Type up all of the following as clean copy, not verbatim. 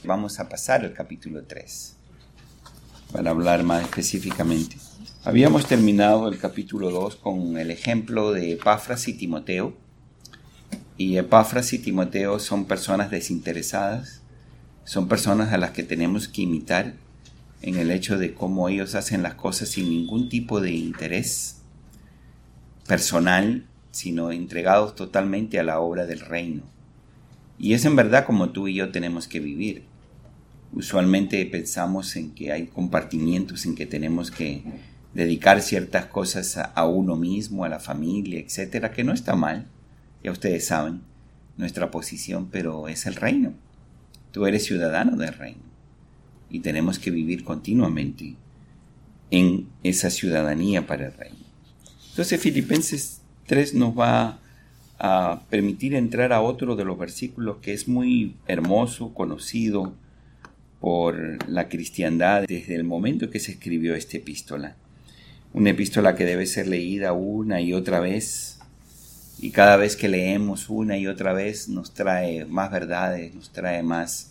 Vamos a pasar al capítulo 3 para hablar más específicamente. Habíamos terminado el capítulo 2 con el ejemplo de Epafras y Timoteo. Y Epafras y Timoteo son personas desinteresadas, son personas a las que tenemos que imitar en el hecho de cómo ellos hacen las cosas sin ningún tipo de interés personal, sino entregados totalmente a la obra del reino. Y es en verdad como tú y yo tenemos que vivir. Usualmente pensamos en que hay compartimientos en que tenemos que dedicar ciertas cosas a uno mismo, a la familia, etcétera, que no está mal. Ya ustedes saben nuestra posición, pero es el reino. Tú eres ciudadano del reino y tenemos que vivir continuamente en esa ciudadanía para el reino. Entonces Filipenses 3 nos va a permitir entrar a otro de los versículos que es muy hermoso, conocido por la cristiandad desde el momento que se escribió esta epístola. Una epístola que debe ser leída una y otra vez, y cada vez que leemos una y otra vez nos trae más verdades, nos trae más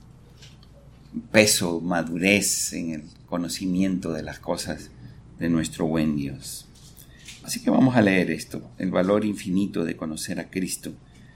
peso, madurez en el conocimiento de las cosas de nuestro buen Dios. Así que vamos a leer esto, el valor infinito de conocer a Cristo.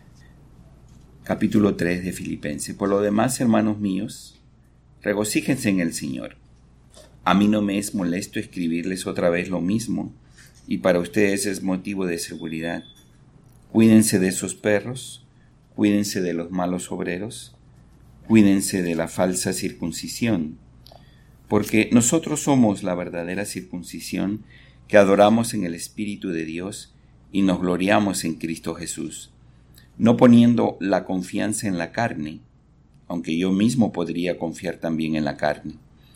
Capítulo 3 de Filipenses. Por lo demás, hermanos míos, regocíjense en el Señor. A mí no me es molesto escribirles otra vez lo mismo, y para ustedes es motivo de seguridad. Cuídense de esos perros, cuídense de los malos obreros, cuídense de la falsa circuncisión, porque nosotros somos la verdadera circuncisión que adoramos en el Espíritu de Dios y nos gloriamos en Cristo Jesús, no poniendo la confianza en la carne, aunque yo mismo podría confiar también en la carne.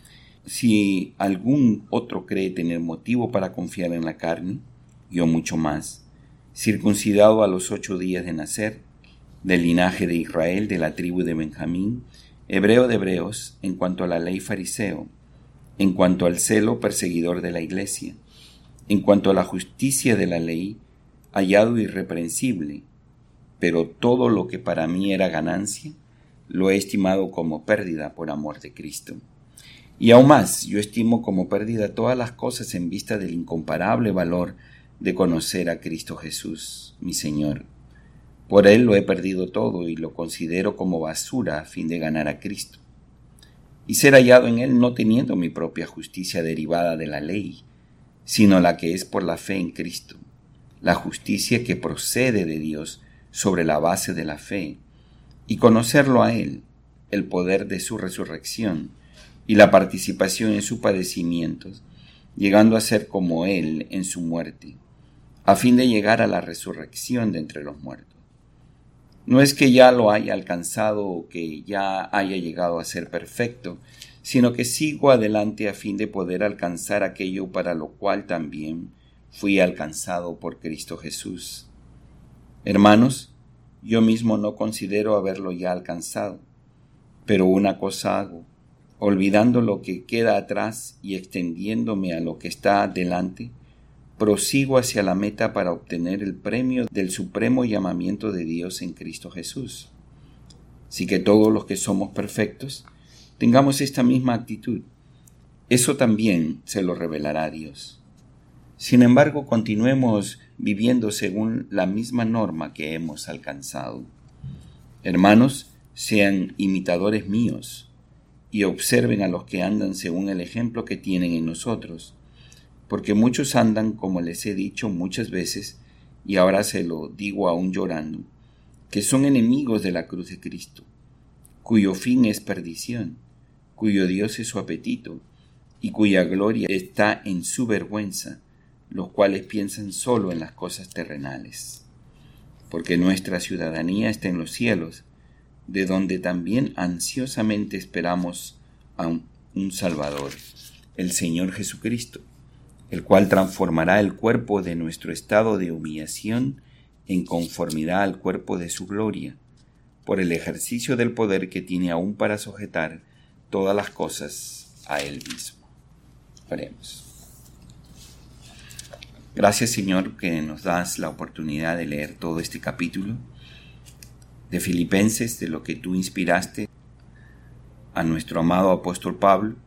Si algún otro cree tener motivo para confiar en la carne, yo mucho más, circuncidado a los 8 días de nacer, del linaje de Israel, de la tribu de Benjamín, hebreo de hebreos, en cuanto a la ley fariseo, en cuanto al celo perseguidor de la iglesia, en cuanto a la justicia de la ley, hallado irreprensible, pero todo lo que para mí era ganancia, lo he estimado como pérdida por amor de Cristo. Y aún más, yo estimo como pérdida todas las cosas en vista del incomparable valor de conocer a Cristo Jesús, mi Señor. Por Él lo he perdido todo y lo considero como basura a fin de ganar a Cristo, y ser hallado en Él no teniendo mi propia justicia derivada de la ley, sino la que es por la fe en Cristo, la justicia que procede de Dios sobre la base de la fe, y conocerlo a Él, el poder de su resurrección y la participación en sus padecimientos, llegando a ser como Él en su muerte, a fin de llegar a la resurrección de entre los muertos. No es que ya lo haya alcanzado o que ya haya llegado a ser perfecto, sino que sigo adelante a fin de poder alcanzar aquello para lo cual también fui alcanzado por Cristo Jesús. Hermanos, yo mismo no considero haberlo ya alcanzado, pero una cosa hago, olvidando lo que queda atrás y extendiéndome a lo que está delante, prosigo hacia la meta para obtener el premio del supremo llamamiento de Dios en Cristo Jesús. Así que todos los que somos perfectos, tengamos esta misma actitud. Eso también se lo revelará Dios. Sin embargo, continuemos viviendo según la misma norma que hemos alcanzado. Hermanos, sean imitadores míos y observen a los que andan según el ejemplo que tienen en nosotros, porque muchos andan, como les he dicho muchas veces, y ahora se lo digo aún llorando, que son enemigos de la cruz de Cristo, cuyo fin es perdición, cuyo Dios es su apetito, y cuya gloria está en su vergüenza, los cuales piensan solo en las cosas terrenales. Porque nuestra ciudadanía está en los cielos, de donde también ansiosamente esperamos a un Salvador, el Señor Jesucristo, el cual transformará el cuerpo de nuestro estado de humillación en conformidad al cuerpo de su gloria, por el ejercicio del poder que tiene aún para sujetar todas las cosas a Él mismo. Oremos. Gracias, Señor, que nos das la oportunidad de leer todo este capítulo de Filipenses, de lo que tú inspiraste. a nuestro amado apóstol Pablo,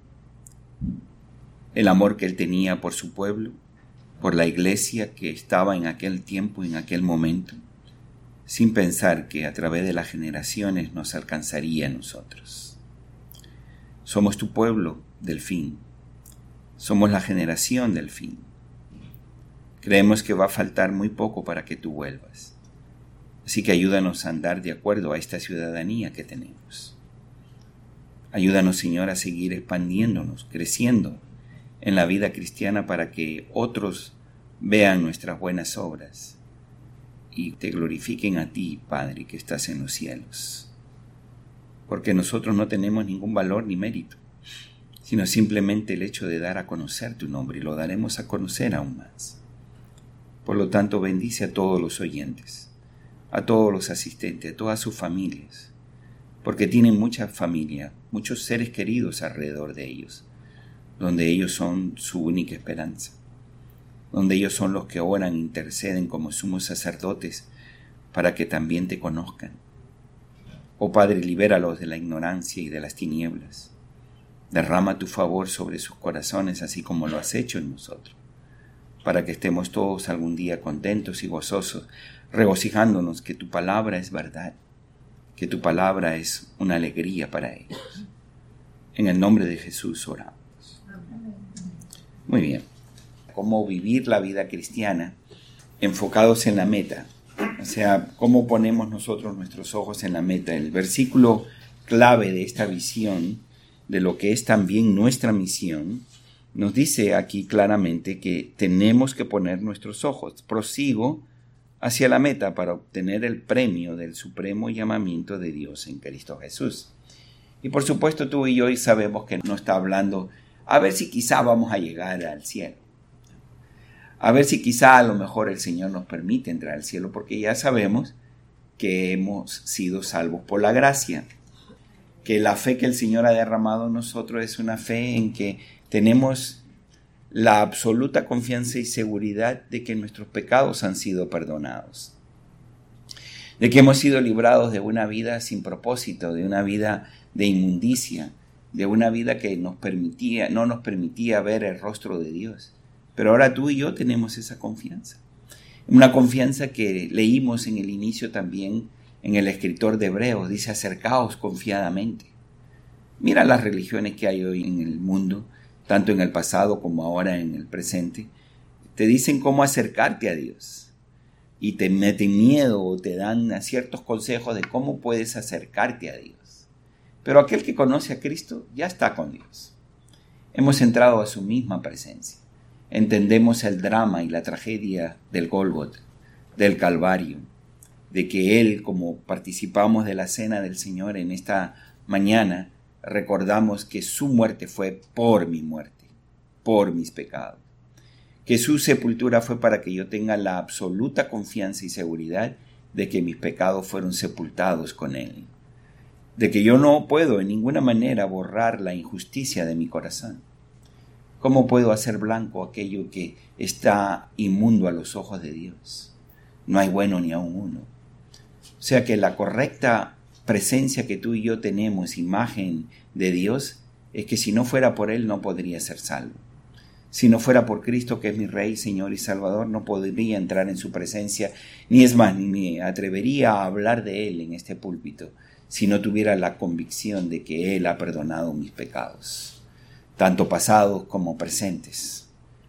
el amor que él tenía por su pueblo, por la iglesia que estaba en aquel tiempo, en aquel momento, sin pensar que a través de las generaciones nos alcanzaría a nosotros. Somos tu pueblo del fin, somos la generación del fin. Creemos que va a faltar muy poco para que tú vuelvas, así que ayúdanos a andar de acuerdo a esta ciudadanía que tenemos. Ayúdanos, Señor, a seguir expandiéndonos, creciendo en la vida cristiana para que otros vean nuestras buenas obras y te glorifiquen a ti, Padre, que estás en los cielos. Porque nosotros no tenemos ningún valor ni mérito, sino simplemente el hecho de dar a conocer tu nombre, y lo daremos a conocer aún más. Por lo tanto, bendice a todos los oyentes, a todos los asistentes, a todas sus familias, porque tienen mucha familia, muchos seres queridos alrededor de ellos, donde ellos son su única esperanza, donde ellos son los que oran e interceden como sumos sacerdotes para que también te conozcan. Oh Padre, libéralos de la ignorancia y de las tinieblas. Derrama tu favor sobre sus corazones, así como lo has hecho en nosotros, para que estemos todos algún día contentos y gozosos, regocijándonos que tu palabra es verdad, que tu palabra es una alegría para ellos. En el nombre de Jesús oramos. Muy bien. Cómo vivir la vida cristiana enfocados en la meta. O sea, cómo ponemos nosotros nuestros ojos en la meta. El versículo clave de esta visión, de lo que es también nuestra misión, nos dice aquí claramente que tenemos que poner nuestros ojos. Prosigo hacia la meta para obtener el premio del supremo llamamiento de Dios en Cristo Jesús. Y por supuesto tú y yo sabemos que no está hablando a ver si quizá vamos a llegar al cielo. A ver si quizá a lo mejor el Señor nos permite entrar al cielo, porque ya sabemos que hemos sido salvos por la gracia. Que la fe que el Señor ha derramado en nosotros es una fe en que tenemos la absoluta confianza y seguridad de que nuestros pecados han sido perdonados. De que hemos sido librados de una vida sin propósito, de una vida de inmundicia, de una vida que no nos permitía ver el rostro de Dios. Pero ahora tú y yo tenemos esa confianza. Una confianza que leímos en el inicio también en el escritor de Hebreos. Dice, acercaos confiadamente. Mira las religiones que hay hoy en el mundo, tanto en el pasado como ahora en el presente. Te dicen cómo acercarte a Dios. Y te meten miedo o te dan ciertos consejos de cómo puedes acercarte a Dios. Pero aquel que conoce a Cristo ya está con Dios. Hemos entrado a su misma presencia. Entendemos el drama y la tragedia del Gólgota, del Calvario, de que Él, como participamos de la cena del Señor en esta mañana, recordamos que su muerte fue por mi muerte, por mis pecados. Que su sepultura fue para que yo tenga la absoluta confianza y seguridad de que mis pecados fueron sepultados con Él. De que yo no puedo en ninguna manera borrar la injusticia de mi corazón. ¿Cómo puedo hacer blanco aquello que está inmundo a los ojos de Dios? No hay bueno ni aun uno. O sea que la correcta presencia que tú y yo tenemos, imagen de Dios, es que si no fuera por Él no podría ser salvo. Si no fuera por Cristo, que es mi Rey, Señor y Salvador, no podría entrar en su presencia, ni es más, ni me atrevería a hablar de Él en este púlpito, si no tuviera la convicción de que Él ha perdonado mis pecados, tanto pasados como presentes,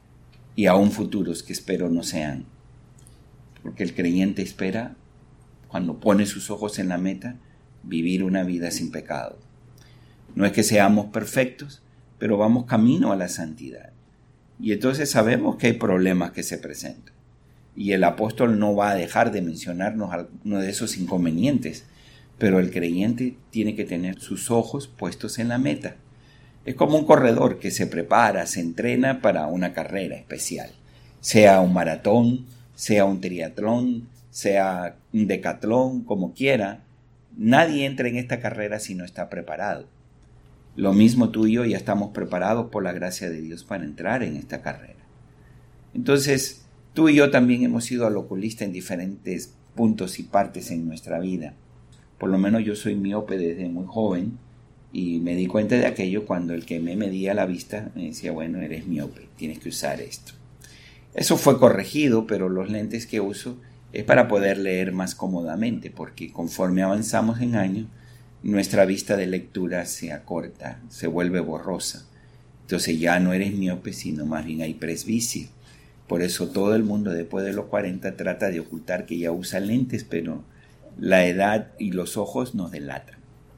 y aún futuros que espero no sean. Porque el creyente espera, cuando pone sus ojos en la meta, vivir una vida sin pecado. No es que seamos perfectos, pero vamos camino a la santidad. Y entonces sabemos que hay problemas que se presentan. Y el apóstol no va a dejar de mencionarnos alguno de esos inconvenientes, pero el creyente tiene que tener sus ojos puestos en la meta. Es como un corredor que se prepara, se entrena para una carrera especial, sea un maratón, sea un triatlón, sea un decatlón, como quiera. Nadie entra en esta carrera si no está preparado. Lo mismo tú y yo ya estamos preparados por la gracia de Dios para entrar en esta carrera. Entonces, tú y yo también hemos sido al oculista en diferentes puntos y partes en nuestra vida. Por lo menos yo soy miope desde muy joven Y me di cuenta de aquello cuando el que me medía la vista me decía, bueno, eres miope, tienes que usar esto. Eso fue corregido, pero los lentes que uso es para poder leer más cómodamente, porque conforme avanzamos en años, nuestra vista de lectura se acorta, se vuelve borrosa. Entonces ya no eres miope, sino más bien hay presbicia. Por eso todo el mundo después de los 40 trata de ocultar que ya usa lentes, pero la edad y los ojos nos delatan.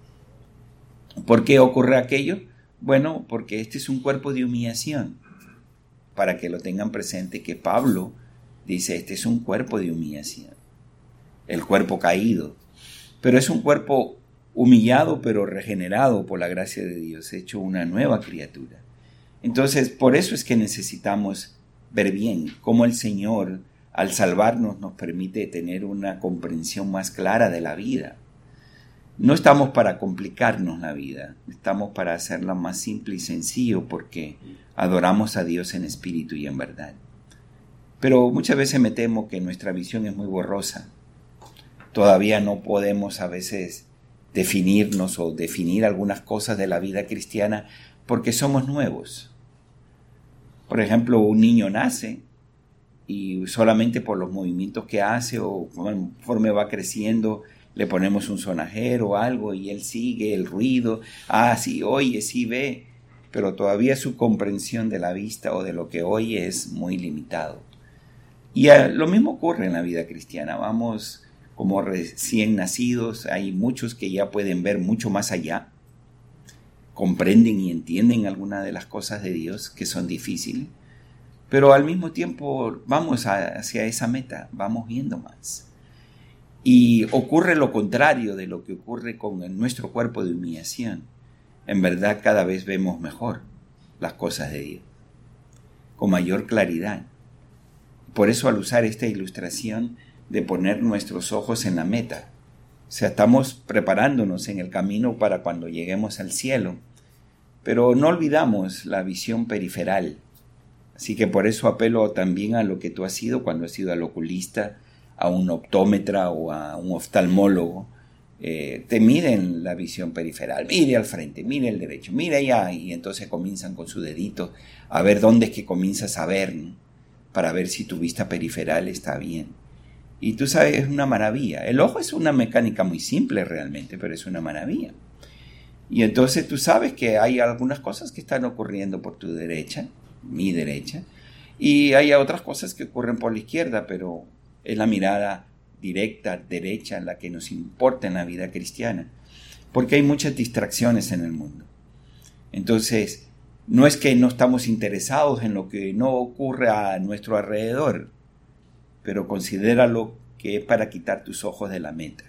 ¿Por qué ocurre aquello? Bueno, porque este es un cuerpo de humillación. Para que lo tengan presente, que Pablo dice, este es un cuerpo de humillación. El cuerpo caído. Pero es un cuerpo humillado, pero regenerado por la gracia de Dios, hecho una nueva criatura. Entonces, por eso es que necesitamos ver bien cómo el Señor, al salvarnos, nos permite tener una comprensión más clara de la vida. No estamos para complicarnos la vida, estamos para hacerla más simple y sencillo porque adoramos a Dios en espíritu y en verdad. Pero muchas veces me temo que nuestra visión es muy borrosa. Todavía no podemos a veces definirnos o definir algunas cosas de la vida cristiana porque somos nuevos. Por ejemplo, un niño nace y solamente por los movimientos que hace o conforme va creciendo le ponemos un sonajero o algo y él sigue el ruido, sí oye, sí ve, pero todavía su comprensión de la vista o de lo que oye es muy limitado. Y lo mismo ocurre en la vida cristiana, vamos como recién nacidos, hay muchos que ya pueden ver mucho más allá, comprenden y entienden algunas de las cosas de Dios que son difíciles, pero al mismo tiempo vamos hacia esa meta, vamos viendo más. Y ocurre lo contrario de lo que ocurre con nuestro cuerpo de humillación. En verdad cada vez vemos mejor las cosas de Dios, con mayor claridad. Por eso al usar esta ilustración de poner nuestros ojos en la meta, o sea, estamos preparándonos en el camino para cuando lleguemos al cielo, pero no olvidamos la visión periferal. Así que por eso apelo también a lo que tú has sido cuando has ido al oculista, a un optómetra o a un oftalmólogo. Te miden la visión periferal, mire al frente, mire al derecho, mire allá, y entonces comienzan con su dedito a ver dónde es que comienzas a ver, ¿no? Para ver si tu vista periferal está bien. Y tú sabes, es una maravilla. El ojo es una mecánica muy simple realmente, pero es una maravilla. Y entonces tú sabes que hay algunas cosas que están ocurriendo por tu derecha, mi derecha, y hay otras cosas que ocurren por la izquierda, pero es la mirada directa, derecha, la que nos importa en la vida cristiana, porque hay muchas distracciones en el mundo. Entonces, no es que no estamos interesados en lo que no ocurre a nuestro alrededor, pero considéralo que es para quitar tus ojos de la meta.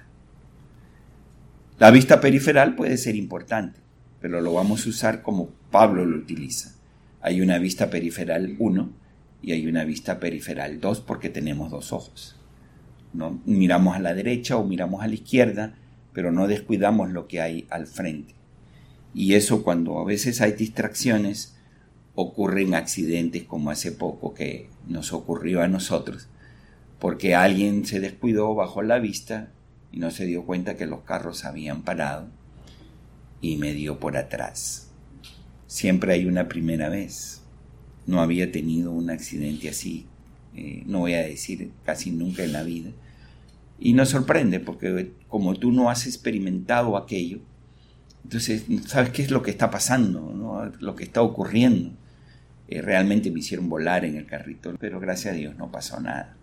La vista periferal puede ser importante, pero lo vamos a usar como Pablo lo utiliza. Hay una vista periferal 1 y hay una vista periferal 2 porque tenemos dos ojos. ¿No? Miramos a la derecha o miramos a la izquierda, pero no descuidamos lo que hay al frente. Y eso, cuando a veces hay distracciones, ocurren accidentes como hace poco que nos ocurrió a nosotros, porque alguien se descuidó, bajó la vista y no se dio cuenta que los carros habían parado y me dio por atrás. Siempre hay una primera vez. No había tenido un accidente así, no voy a decir casi nunca en la vida. Y nos sorprende porque como tú no has experimentado aquello, entonces sabes qué es lo que está pasando, ¿no? Lo que está ocurriendo. Realmente me hicieron volar en el carrito, pero gracias a Dios no pasó nada.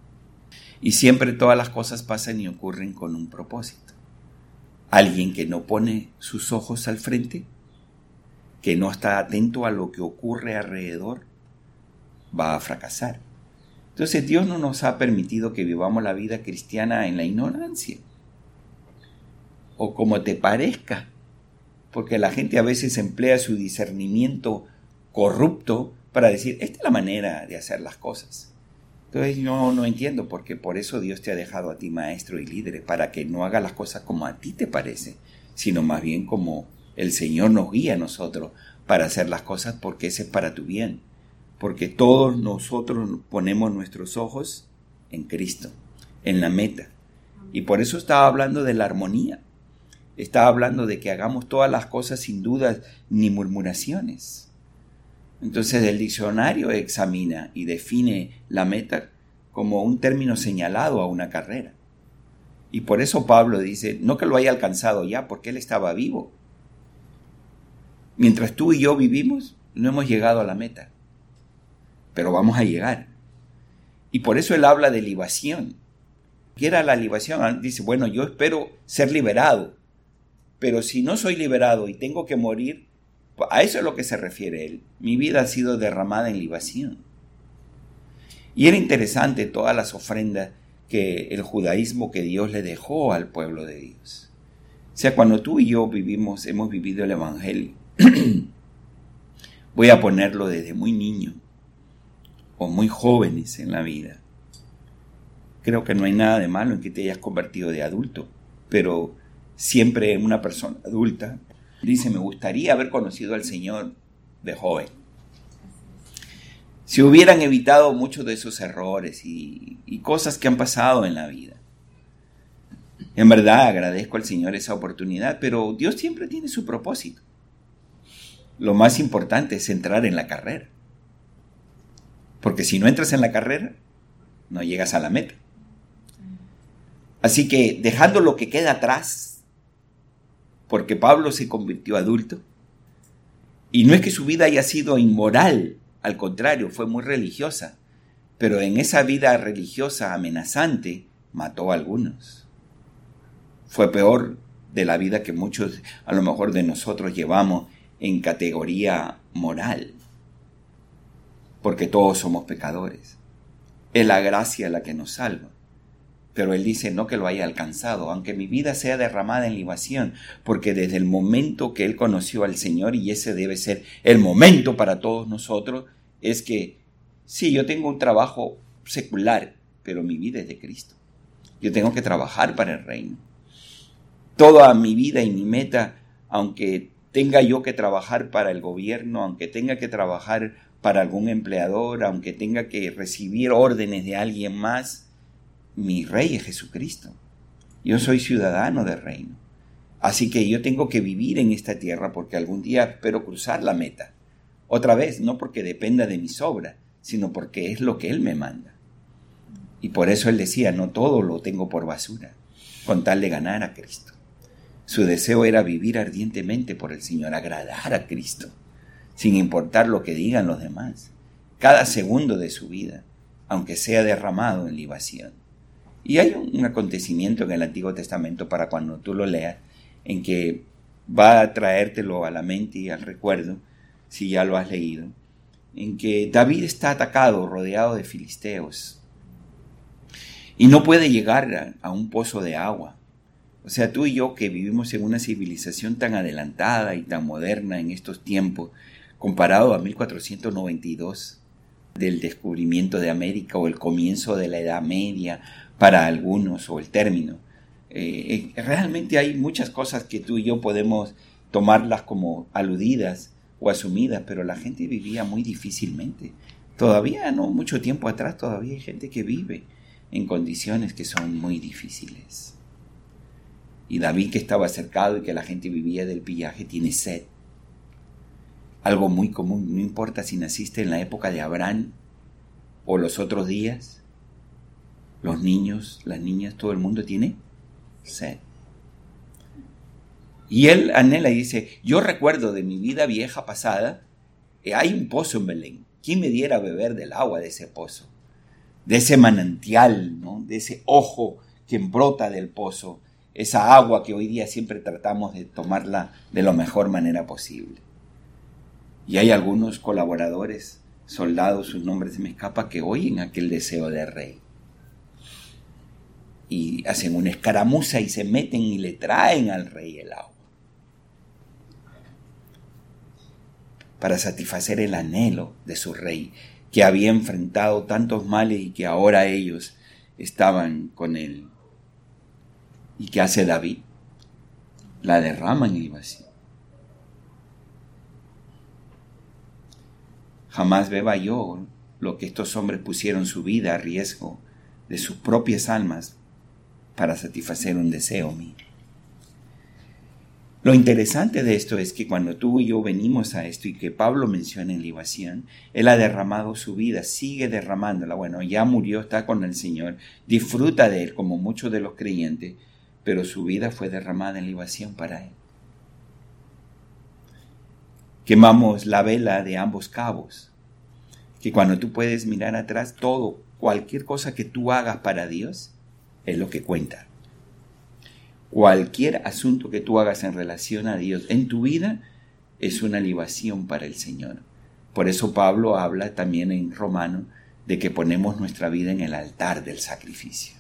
Y siempre todas las cosas pasan y ocurren con un propósito. Alguien que no pone sus ojos al frente, que no está atento a lo que ocurre alrededor, va a fracasar. Entonces Dios no nos ha permitido que vivamos la vida cristiana en la ignorancia, o como te parezca, porque la gente a veces emplea su discernimiento corrupto para decir, esta es la manera de hacer las cosas. Entonces yo no entiendo, porque por eso Dios te ha dejado a ti maestro y líder, para que no hagas las cosas como a ti te parece, sino más bien como el Señor nos guía a nosotros para hacer las cosas, porque ese es para tu bien. Porque todos nosotros ponemos nuestros ojos en Cristo, en la meta. Y por eso estaba hablando de la armonía. está hablando de que hagamos todas las cosas sin dudas ni murmuraciones. Entonces el diccionario examina y define la meta como un término señalado a una carrera. Y por eso Pablo dice, no que lo haya alcanzado ya, porque él estaba vivo. Mientras tú y yo vivimos, no hemos llegado a la meta, pero vamos a llegar. Y por eso él habla de libación. ¿Qué era la libación? Dice, bueno, yo espero ser liberado, pero si no soy liberado y tengo que morir, a eso es lo que se refiere él. Mi vida ha sido derramada en libación. Y era interesante todas las ofrendas que el judaísmo que Dios le dejó al pueblo de Dios. O sea, cuando tú y yo hemos vivido el evangelio, voy a ponerlo desde muy niño o muy jóvenes en la vida. Creo que no hay nada de malo en que te hayas convertido de adulto, pero siempre una persona adulta dice, me gustaría haber conocido al Señor de joven. Si hubieran evitado muchos de esos errores y cosas que han pasado en la vida. En verdad agradezco al Señor esa oportunidad, pero Dios siempre tiene su propósito. Lo más importante es entrar en la carrera. Porque si no entras en la carrera, no llegas a la meta. Así que dejando lo que queda atrás, porque Pablo se convirtió adulto, y no es que su vida haya sido inmoral, al contrario, fue muy religiosa, pero en esa vida religiosa amenazante mató a algunos. Fue peor de la vida que muchos, a lo mejor de nosotros, llevamos en categoría moral, porque todos somos pecadores. Es la gracia la que nos salva. Pero él dice, no que lo haya alcanzado, aunque mi vida sea derramada en libación, porque desde el momento que él conoció al Señor, y ese debe ser el momento para todos nosotros, es que, sí, yo tengo un trabajo secular, pero mi vida es de Cristo. Yo tengo que trabajar para el reino. Toda mi vida y mi meta, aunque tenga yo que trabajar para el gobierno, aunque tenga que trabajar para algún empleador, aunque tenga que recibir órdenes de alguien más, mi rey es Jesucristo. Yo soy ciudadano del reino. Así que yo tengo que vivir en esta tierra porque algún día espero cruzar la meta. Otra vez, no porque dependa de mis obras, sino porque es lo que Él me manda. Y por eso Él decía, no todo lo tengo por basura, con tal de ganar a Cristo. Su deseo era vivir ardientemente por el Señor, agradar a Cristo, sin importar lo que digan los demás. Cada segundo de su vida, aunque sea derramado en libación. Y hay un acontecimiento en el Antiguo Testamento para cuando tú lo leas, en que va a traértelo a la mente y al recuerdo, si ya lo has leído, en que David está atacado, rodeado de filisteos, y no puede llegar a un pozo de agua. O sea, tú y yo que vivimos en una civilización tan adelantada y tan moderna en estos tiempos, comparado a 1492, del descubrimiento de América o el comienzo de la Edad Media, para algunos, o el término. Realmente hay muchas cosas que tú y yo podemos tomarlas como aludidas o asumidas, pero la gente vivía muy difícilmente. Todavía, no mucho tiempo atrás, todavía hay gente que vive en condiciones que son muy difíciles. Y David, que estaba cercado y que la gente vivía del pillaje, tiene sed. Algo muy común, no importa si naciste en la época de Abraham o los otros días. Los niños, las niñas, todo el mundo tiene sed. Y él anhela y dice, yo recuerdo de mi vida vieja pasada, hay un pozo en Belén. ¿Quién me diera a beber del agua de ese pozo? De ese manantial, ¿no? De ese ojo que brota del pozo. Esa agua que hoy día siempre tratamos de tomarla de la mejor manera posible. Y hay algunos colaboradores, soldados, sus nombres se me escapa, que oyen aquel deseo del rey. Y hacen una escaramuza y se meten y le traen al rey el agua. Para satisfacer el anhelo de su rey, que había enfrentado tantos males y que ahora ellos estaban con él. ¿Y qué hace David? La derrama en el vacío. Jamás beba yo lo que estos hombres pusieron su vida a riesgo de sus propias almas para satisfacer un deseo mío. Lo interesante de esto es que cuando tú y yo venimos a esto y que Pablo menciona en libación, él ha derramado su vida, sigue derramándola. Bueno, ya murió, está con el Señor, disfruta de él como muchos de los creyentes, pero su vida fue derramada en libación para él. Quemamos la vela de ambos cabos, que cuando tú puedes mirar atrás, todo, cualquier cosa que tú hagas para Dios, es lo que cuenta. Cualquier asunto que tú hagas en relación a Dios en tu vida es una libación para el Señor. Por eso Pablo habla también en Romano de que ponemos nuestra vida en el altar del sacrificio.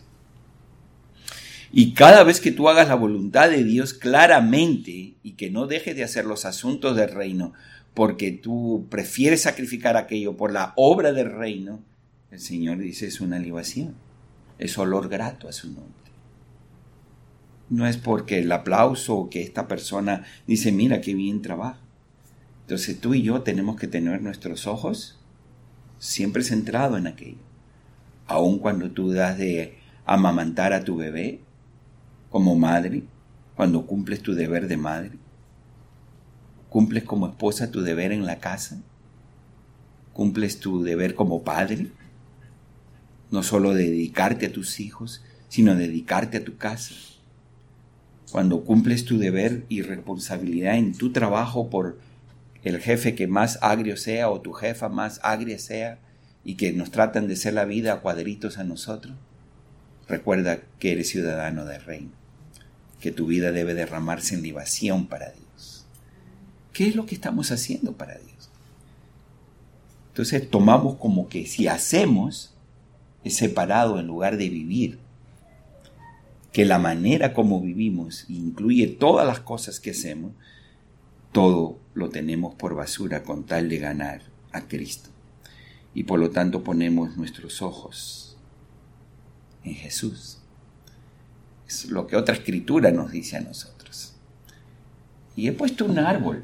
Y cada vez que tú hagas la voluntad de Dios claramente y que no dejes de hacer los asuntos del reino porque tú prefieres sacrificar aquello por la obra del reino, el Señor dice es una libación, es olor grato a su nombre. No es porque el aplauso o que esta persona dice, mira qué bien trabaja. Entonces tú y yo tenemos que tener nuestros ojos siempre centrados en aquello. Aun cuando tú das de amamantar a tu bebé como madre, cuando cumples tu deber de madre, cumples como esposa tu deber en la casa, cumples tu deber como padre, no solo dedicarte a tus hijos, sino dedicarte a tu casa. Cuando cumples tu deber y responsabilidad en tu trabajo por el jefe que más agrio sea o tu jefa más agria sea y que nos tratan de hacer la vida a cuadritos a nosotros, recuerda que eres ciudadano del reino, que tu vida debe derramarse en libación para Dios. ¿Qué es lo que estamos haciendo para Dios? Entonces tomamos como que si hacemos es separado en lugar de vivir. Que la manera como vivimos incluye todas las cosas que hacemos, todo lo tenemos por basura con tal de ganar a Cristo. Y por lo tanto ponemos nuestros ojos en Jesús. Es lo que otra escritura nos dice a nosotros. Y he puesto un árbol.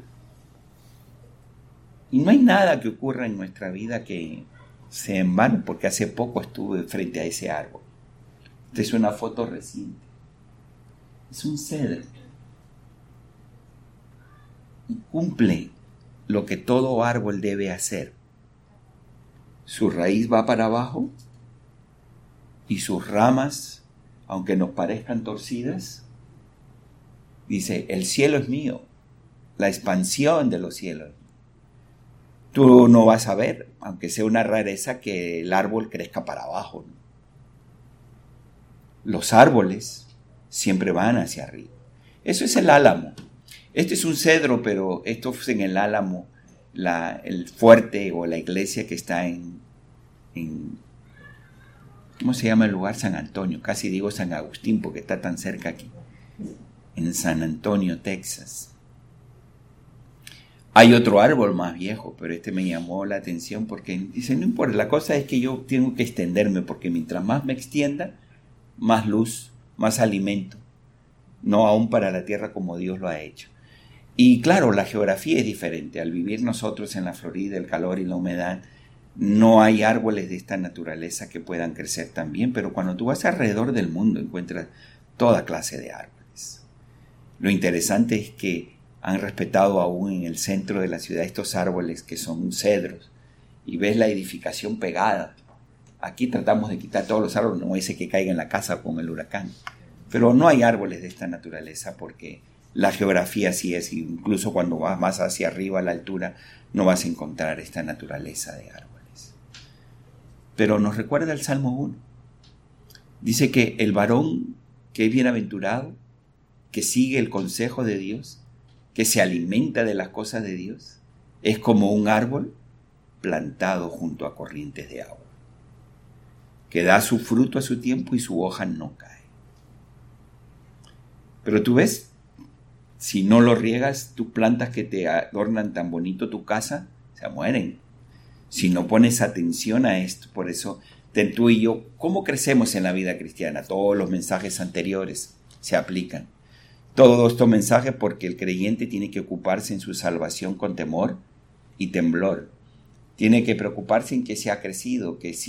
Y no hay nada que ocurra en nuestra vida que sea en vano, porque hace poco estuve frente a ese árbol. Esta es una foto reciente. Es un cedro. Y cumple lo que todo árbol debe hacer. Su raíz va para abajo y sus ramas, aunque nos parezcan torcidas, dice, el cielo es mío, la expansión de los cielos. Tú no vas a ver, aunque sea una rareza, que el árbol crezca para abajo, ¿no? Los árboles siempre van hacia arriba. Eso es el álamo. Este es un cedro, pero esto es en el álamo, el fuerte o la iglesia que está en ¿cómo se llama el lugar? San Antonio. Casi digo San Agustín porque está tan cerca aquí. En San Antonio, Texas. Hay otro árbol más viejo, pero este me llamó la atención porque dice, no importa, la cosa es que yo tengo que extenderme porque mientras más me extienda, más luz, más alimento, no aún para la tierra como Dios lo ha hecho. Y claro, la geografía es diferente. Al vivir nosotros en la Florida, el calor y la humedad, no hay árboles de esta naturaleza que puedan crecer tan bien, pero cuando tú vas alrededor del mundo encuentras toda clase de árboles. Lo interesante es que han respetado aún en el centro de la ciudad estos árboles que son cedros y ves la edificación pegada. Aquí tratamos de quitar todos los árboles, no ese que caiga en la casa con el huracán. Pero no hay árboles de esta naturaleza porque la geografía así es. Incluso cuando vas más hacia arriba a la altura no vas a encontrar esta naturaleza de árboles. Pero nos recuerda el Salmo 1. Dice que el varón que es bienaventurado, que sigue el consejo de Dios, que se alimenta de las cosas de Dios, es como un árbol plantado junto a corrientes de agua, que da su fruto a su tiempo y su hoja no cae. Pero tú ves, si no lo riegas, tus plantas que te adornan tan bonito tu casa, se mueren. Si no pones atención a esto, por eso tú y yo, ¿cómo crecemos en la vida cristiana? Todos los mensajes anteriores se aplican. Todos estos mensajes porque el creyente tiene que ocuparse en su salvación con temor y temblor. Tiene que preocuparse en que se ha crecido, que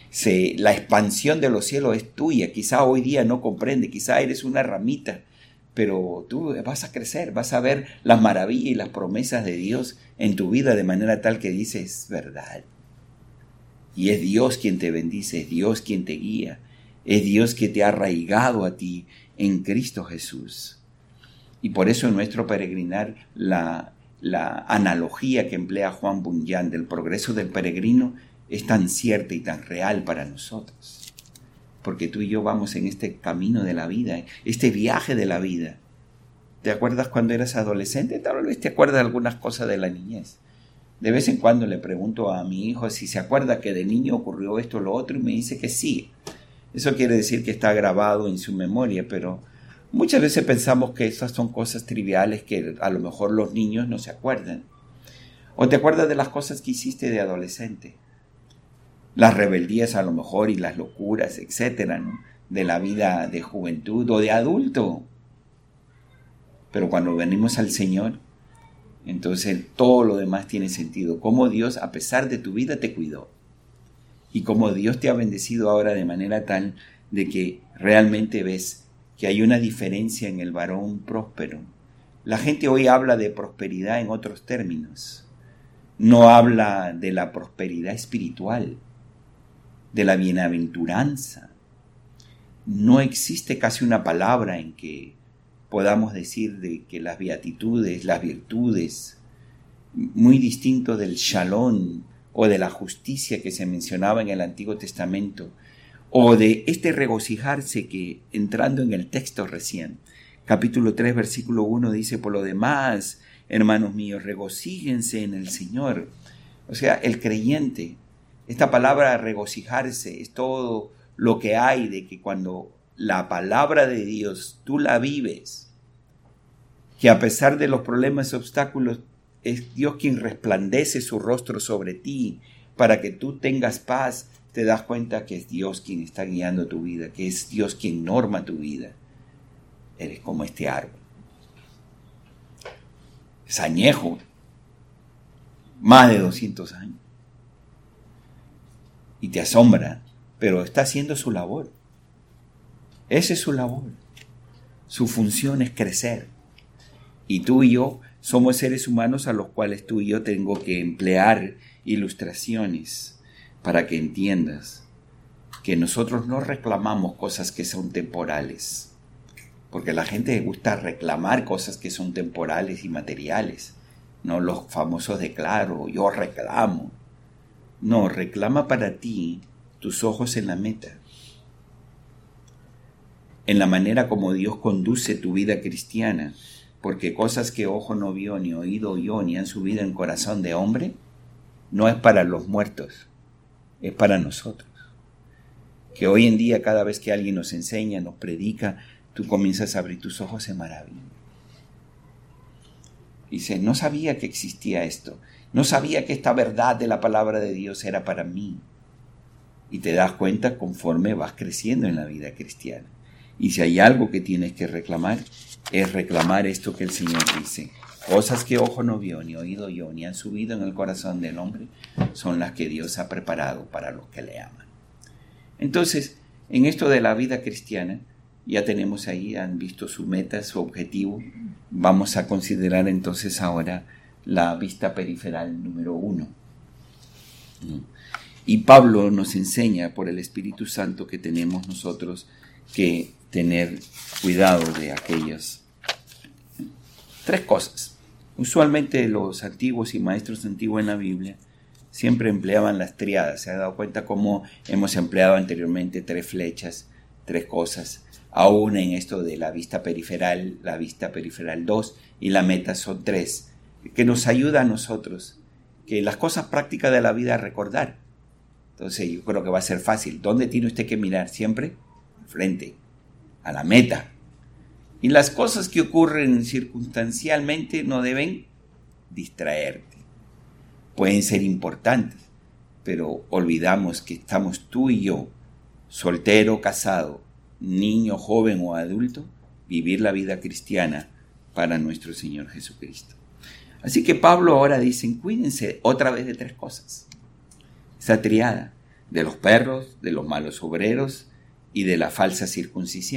la expansión de los cielos es tuya. Quizá hoy día no comprende, quizá eres una ramita, pero tú vas a crecer, vas a ver las maravillas y las promesas de Dios en tu vida de manera tal que dices, verdad. Y es Dios quien te bendice, es Dios quien te guía, es Dios que te ha arraigado a ti en Cristo Jesús. Y por eso en nuestro peregrinar la analogía que emplea Juan Bunyan del progreso del peregrino es tan cierta y tan real para nosotros. Porque tú y yo vamos en este camino de la vida, este viaje de la vida. ¿Te acuerdas cuando eras adolescente? Tal vez te acuerdas de algunas cosas de la niñez. De vez en cuando le pregunto a mi hijo si se acuerda que de niño ocurrió esto o lo otro y me dice que sí. Eso quiere decir que está grabado en su memoria, pero muchas veces pensamos que esas son cosas triviales que a lo mejor los niños no se acuerdan. ¿O te acuerdas de las cosas que hiciste de adolescente? Las rebeldías a lo mejor y las locuras, etcétera, ¿no? De la vida de juventud o de adulto. Pero cuando venimos al Señor, entonces todo lo demás tiene sentido. Cómo Dios, a pesar de tu vida, te cuidó. Y cómo Dios te ha bendecido ahora de manera tal de que realmente ves que hay una diferencia en el varón próspero. La gente hoy habla de prosperidad en otros términos. No habla de la prosperidad espiritual, de la bienaventuranza. No existe casi una palabra en que podamos decir de que las beatitudes, las virtudes, muy distinto del shalom o de la justicia que se mencionaba en el Antiguo Testamento, o de este regocijarse que, entrando en el texto recién, capítulo 3, versículo 1, dice, por lo demás, hermanos míos, regocíjense en el Señor. O sea, el creyente, esta palabra regocijarse es todo lo que hay de que cuando la palabra de Dios tú la vives, que a pesar de los problemas y obstáculos, es Dios quien resplandece su rostro sobre ti para que tú tengas paz, te das cuenta que es Dios quien está guiando tu vida, que es Dios quien norma tu vida. Eres como este árbol. Es añejo, más de 200 años. Y te asombra, pero está haciendo su labor. Esa es su labor. Su función es crecer. Y tú y yo somos seres humanos a los cuales tú y yo tengo que emplear ilustraciones para que entiendas que nosotros no reclamamos cosas que son temporales. Porque a la gente le gusta reclamar cosas que son temporales y materiales. No los famosos declaro, yo reclamo. No, reclama para ti tus ojos en la meta. En la manera como Dios conduce tu vida cristiana. Porque cosas que ojo no vio, ni oído oyó, ni han subido en corazón de hombre, no es para los muertos, es para nosotros. Que hoy en día cada vez que alguien nos enseña, nos predica, tú comienzas a abrir tus ojos en maravilla. Dice, no sabía que existía esto. No sabía que esta verdad de la palabra de Dios era para mí. Y te das cuenta conforme vas creciendo en la vida cristiana. Y si hay algo que tienes que reclamar, es reclamar esto que el Señor dice. Cosas que ojo no vio, ni oído yo, ni han subido en el corazón del hombre, son las que Dios ha preparado para los que le aman. Entonces, en esto de la vida cristiana, ya tenemos ahí, han visto su meta, su objetivo. Vamos a considerar entonces ahora la vista periferal número 1. Y Pablo nos enseña por el Espíritu Santo que tenemos nosotros que tener cuidado de aquellas 3 cosas. Usualmente los antiguos y maestros antiguos en la Biblia siempre empleaban las triadas. ¿Se ha dado cuenta cómo hemos empleado anteriormente 3 flechas, 3 cosas? Aún en esto de la vista periferal 2 y la meta son 3, que nos ayuda a nosotros, que las cosas prácticas de la vida a recordar. Entonces yo creo que va a ser fácil. ¿Dónde tiene usted que mirar? Siempre frente a la meta. Y las cosas que ocurren circunstancialmente no deben distraerte. Pueden ser importantes, pero olvidamos que estamos tú y yo, soltero, casado, niño, joven o adulto, vivir la vida cristiana para nuestro Señor Jesucristo. Así que Pablo ahora dice, cuídense otra vez de 3 cosas. Esa triada, de los perros, de los malos obreros y de la falsa circuncisión.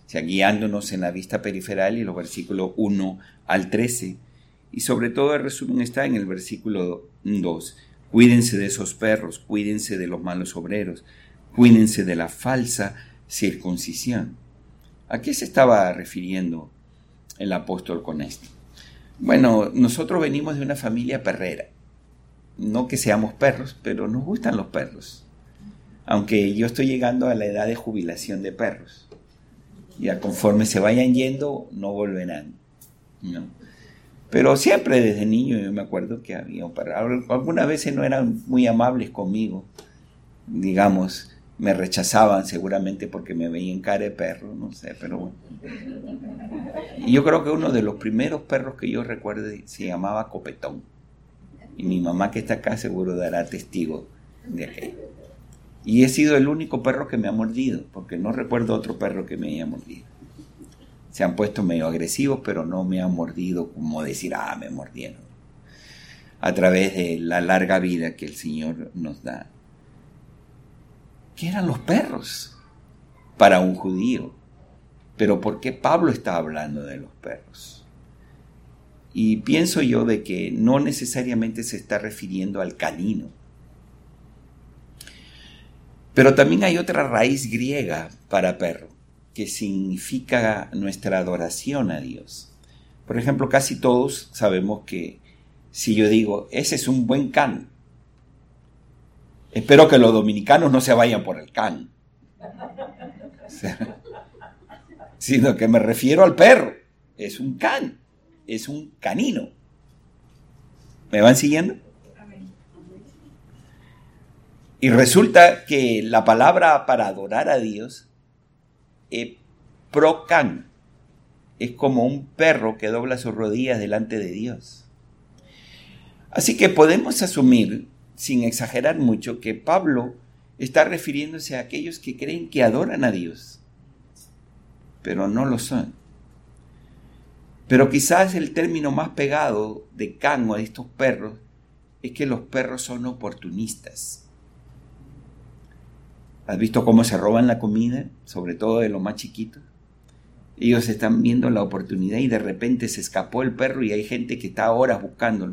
sea, guiándonos en la vista periferal y los versículos 1 al 13. Y sobre todo el resumen está en el versículo 2. Cuídense de esos perros, cuídense de los malos obreros, cuídense de la falsa circuncisión. ¿A qué se estaba refiriendo el apóstol con esto? Bueno, nosotros venimos de una familia perrera. No que seamos perros, pero nos gustan los perros. Aunque yo estoy llegando a la edad de jubilación de perros. Ya conforme se vayan yendo, no volverán, ¿no? Pero siempre desde niño yo me acuerdo que había un perro. Algunas veces no eran muy amables conmigo. Digamos, me rechazaban seguramente porque me veían cara de perro, no sé, pero bueno. Y yo creo que uno de los primeros perros que yo recuerdo se llamaba Copetón. Y mi mamá, que está acá, seguro dará testigo de aquello. Y he sido el único perro que me ha mordido, porque no recuerdo otro perro que me haya mordido. Se han puesto medio agresivos, pero no me han mordido como decir, me mordieron. A través de la larga vida que el Señor nos da. ¿Qué eran los perros para un judío? Pero ¿por qué Pablo está hablando de los perros? Y pienso yo de que no necesariamente se está refiriendo al canino. Pero también hay otra raíz griega para perro, que significa nuestra adoración a Dios. Por ejemplo, casi todos sabemos que si yo digo, ese es un buen can, espero que los dominicanos no se vayan por el can. O sea, sino que me refiero al perro. Es un can, es un canino. ¿Me van siguiendo? Y resulta que la palabra para adorar a Dios es procan. Es como un perro que dobla sus rodillas delante de Dios. Así que podemos asumir, sin exagerar mucho, que Pablo está refiriéndose a aquellos que creen que adoran a Dios, pero no lo son. Pero quizás el término más pegado de can o de estos perros es que los perros son oportunistas. ¿Has visto cómo se roban la comida? Sobre todo de los más chiquitos. Ellos están viendo la oportunidad y de repente se escapó el perro y hay gente que está horas buscándolo.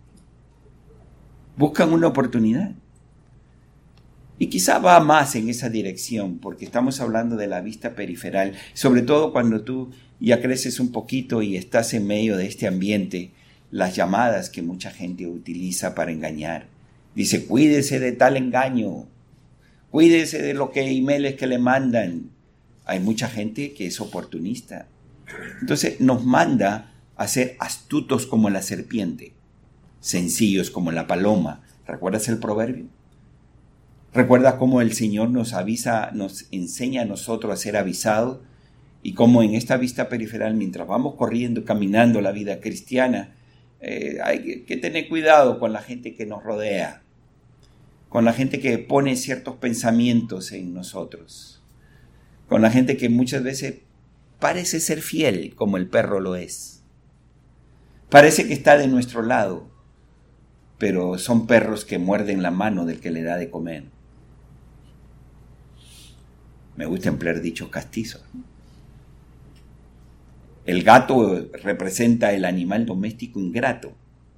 Buscan una oportunidad. Y quizá va más en esa dirección, porque estamos hablando de la vista periferal, sobre todo cuando tú ya creces un poquito y estás en medio de este ambiente, las llamadas que mucha gente utiliza para engañar. Dice, cuídese de tal engaño. Cuídese de lo que emails que le mandan. Hay mucha gente que es oportunista. Entonces nos manda a ser astutos como la serpiente, sencillos como la paloma. ¿Recuerdas el proverbio? ¿Recuerdas cómo el Señor nos avisa, nos enseña a nosotros a ser avisados? Y cómo en esta vista periferal, mientras vamos corriendo, caminando la vida cristiana, hay que tener cuidado con la gente que nos rodea, con la gente que pone ciertos pensamientos en nosotros, con la gente que muchas veces parece ser fiel como el perro lo es. Parece que está de nuestro lado, pero son perros que muerden la mano del que le da de comer. Me gusta emplear dichos castizos. El gato representa el animal doméstico ingrato.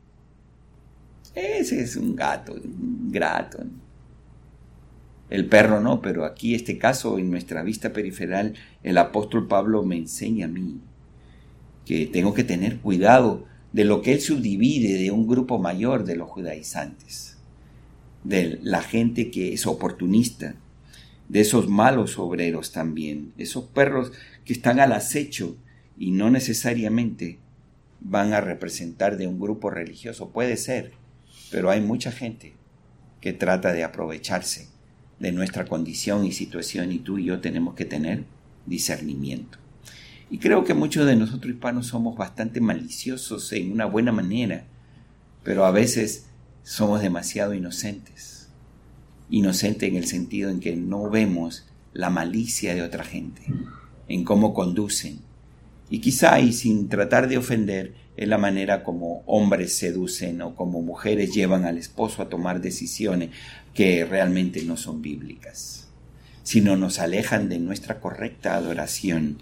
Ese es un gato ingrato. El perro no, pero aquí este caso, en nuestra vista periferal, el apóstol Pablo me enseña a mí que tengo que tener cuidado de lo que él subdivide de un grupo mayor de los judaizantes, de la gente que es oportunista, de esos malos obreros también, esos perros que están al acecho y no necesariamente van a representar de un grupo religioso. Puede ser, pero hay mucha gente que trata de aprovecharse de nuestra condición y situación, y tú y yo tenemos que tener discernimiento. Y creo que muchos de nosotros hispanos somos bastante maliciosos en una buena manera, pero a veces somos demasiado inocentes. Inocente en el sentido en que no vemos la malicia de otra gente, en cómo conducen. Y quizá, y sin tratar de ofender, es la manera como hombres seducen o como mujeres llevan al esposo a tomar decisiones que realmente no son bíblicas, sino nos alejan de nuestra correcta adoración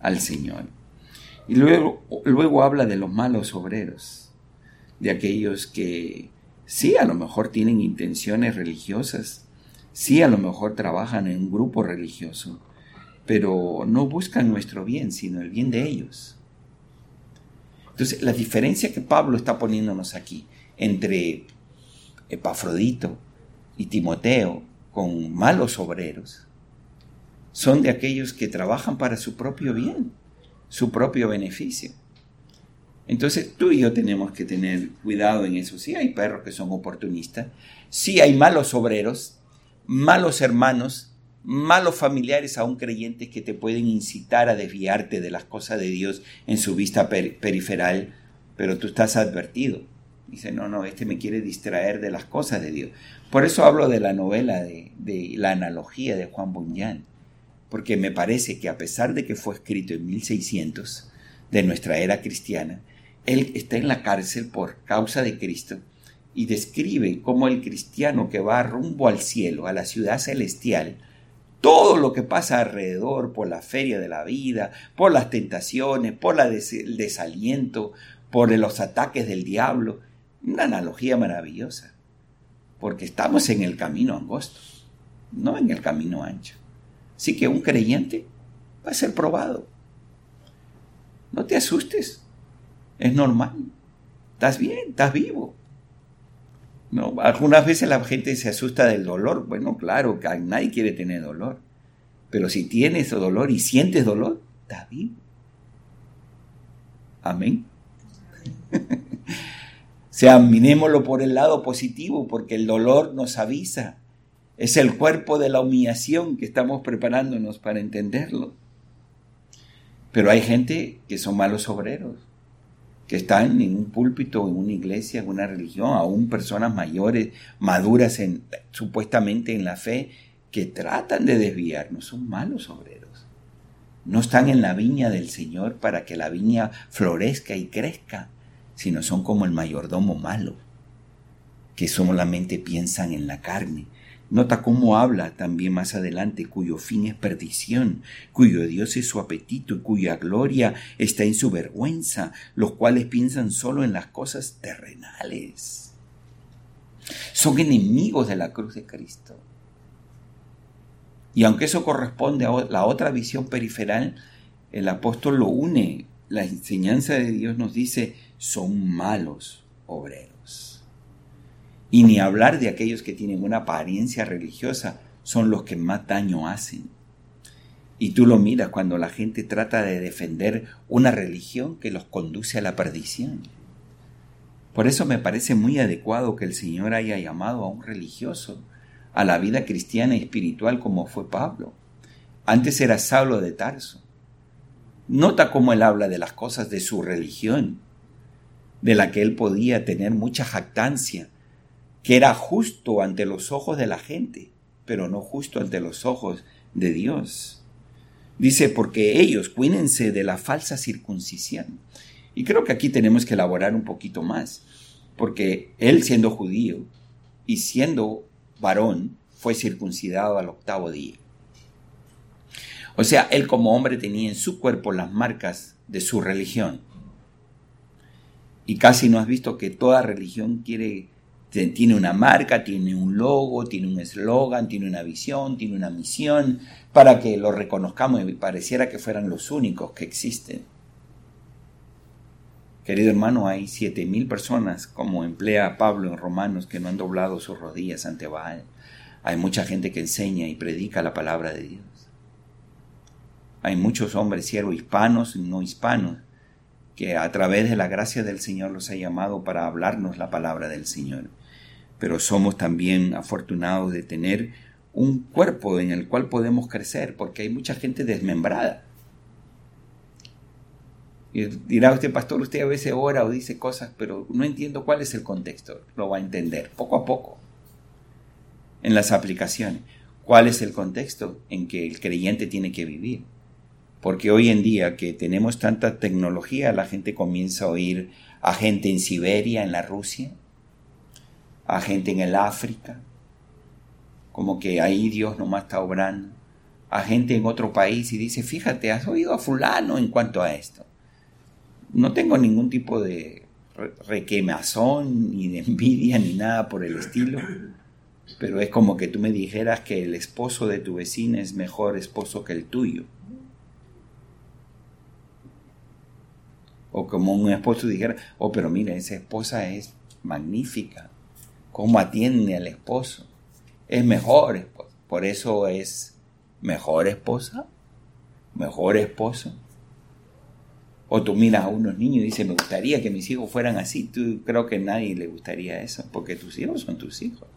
al Señor. Y luego habla de los malos obreros, de aquellos que sí, a lo mejor tienen intenciones religiosas, sí, a lo mejor trabajan en un grupo religioso, pero no buscan nuestro bien, sino el bien de ellos. Entonces, la diferencia que Pablo está poniéndonos aquí entre Epafrodito y Timoteo con malos obreros son de aquellos que trabajan para su propio bien, su propio beneficio. Entonces tú y yo tenemos que tener cuidado en eso. Sí hay perros que son oportunistas, sí hay malos obreros, malos hermanos, malos familiares aún creyentes que te pueden incitar a desviarte de las cosas de Dios en su vista periferal, pero tú estás advertido. Dice, no, este me quiere distraer de las cosas de Dios. Por eso hablo de la novela, de la analogía de Juan Bunyan, porque me parece que a pesar de que fue escrito en 1600 de nuestra era cristiana, él está en la cárcel por causa de Cristo y describe cómo el cristiano que va rumbo al cielo, a la ciudad celestial, todo lo que pasa alrededor, por la feria de la vida, por las tentaciones, por el desaliento, por los ataques del diablo. Una analogía maravillosa, porque estamos en el camino angosto, no en el camino ancho. Así que un creyente va a ser probado. No te asustes, es normal. Estás bien, estás vivo. No, algunas veces la gente se asusta del dolor. Bueno, claro, que nadie quiere tener dolor. Pero si tienes dolor y sientes dolor, estás vivo. Amén. O sea, mirémoslo por el lado positivo, porque el dolor nos avisa. Es el cuerpo de la humillación que estamos preparándonos para entenderlo. Pero hay gente que son malos obreros, que están en un púlpito, en una iglesia, en una religión, aún personas mayores, maduras supuestamente en la fe, que tratan de desviarnos. Son malos obreros. No están en la viña del Señor para que la viña florezca y crezca, sino son como el mayordomo malo, que solamente piensan en la carne. Nota cómo habla también más adelante, cuyo fin es perdición, cuyo Dios es su apetito y cuya gloria está en su vergüenza, los cuales piensan solo en las cosas terrenales. Son enemigos de la cruz de Cristo. Y aunque eso corresponde a la otra visión periferal, el apóstol lo une. La enseñanza de Dios nos dice, son malos obreros. Y ni hablar de aquellos que tienen una apariencia religiosa, son los que más daño hacen. Y tú lo miras cuando la gente trata de defender una religión que los conduce a la perdición. Por eso me parece muy adecuado que el Señor haya llamado a un religioso a la vida cristiana y espiritual como fue Pablo. Antes era Saulo de Tarso. Nota cómo él habla de las cosas de su religión, de la que él podía tener mucha jactancia, que era justo ante los ojos de la gente, pero no justo ante los ojos de Dios. Dice, porque ellos, cuídense de la falsa circuncisión. Y creo que aquí tenemos que elaborar un poquito más, porque él siendo judío y siendo varón, fue circuncidado al 8º día. O sea, él como hombre tenía en su cuerpo las marcas de su religión. Y casi no has visto que toda religión tiene una marca, tiene un logo, tiene un eslogan, tiene una visión, tiene una misión, para que lo reconozcamos y pareciera que fueran los únicos que existen. Querido hermano, hay 7,000 personas, como emplea Pablo en Romanos, que no han doblado sus rodillas ante Baal. Hay mucha gente que enseña y predica la palabra de Dios. Hay muchos hombres siervos hispanos y no hispanos, que a través de la gracia del Señor los ha llamado para hablarnos la palabra del Señor. Pero somos también afortunados de tener un cuerpo en el cual podemos crecer, porque hay mucha gente desmembrada. Y dirá usted, pastor, usted a veces ora o dice cosas, pero no entiendo cuál es el contexto. Lo va a entender poco a poco en las aplicaciones. ¿Cuál es el contexto en que el creyente tiene que vivir? Porque hoy en día que tenemos tanta tecnología, la gente comienza a oír a gente en Siberia, en la Rusia, a gente en el África, como que ahí Dios nomás está obrando, a gente en otro país y dice, fíjate, ¿has oído a fulano en cuanto a esto? No tengo ningún tipo de requemazón, ni de envidia, ni nada por el estilo, pero es como que tú me dijeras que el esposo de tu vecina es mejor esposo que el tuyo. O como un esposo dijera, oh, pero mira, esa esposa es magnífica, cómo atiende al esposo, es mejor esposa, por eso es mejor esposa, mejor esposo. O tú miras a unos niños y dices, me gustaría que mis hijos fueran así. Tú creo que a nadie le gustaría eso, porque tus hijos son tus hijos.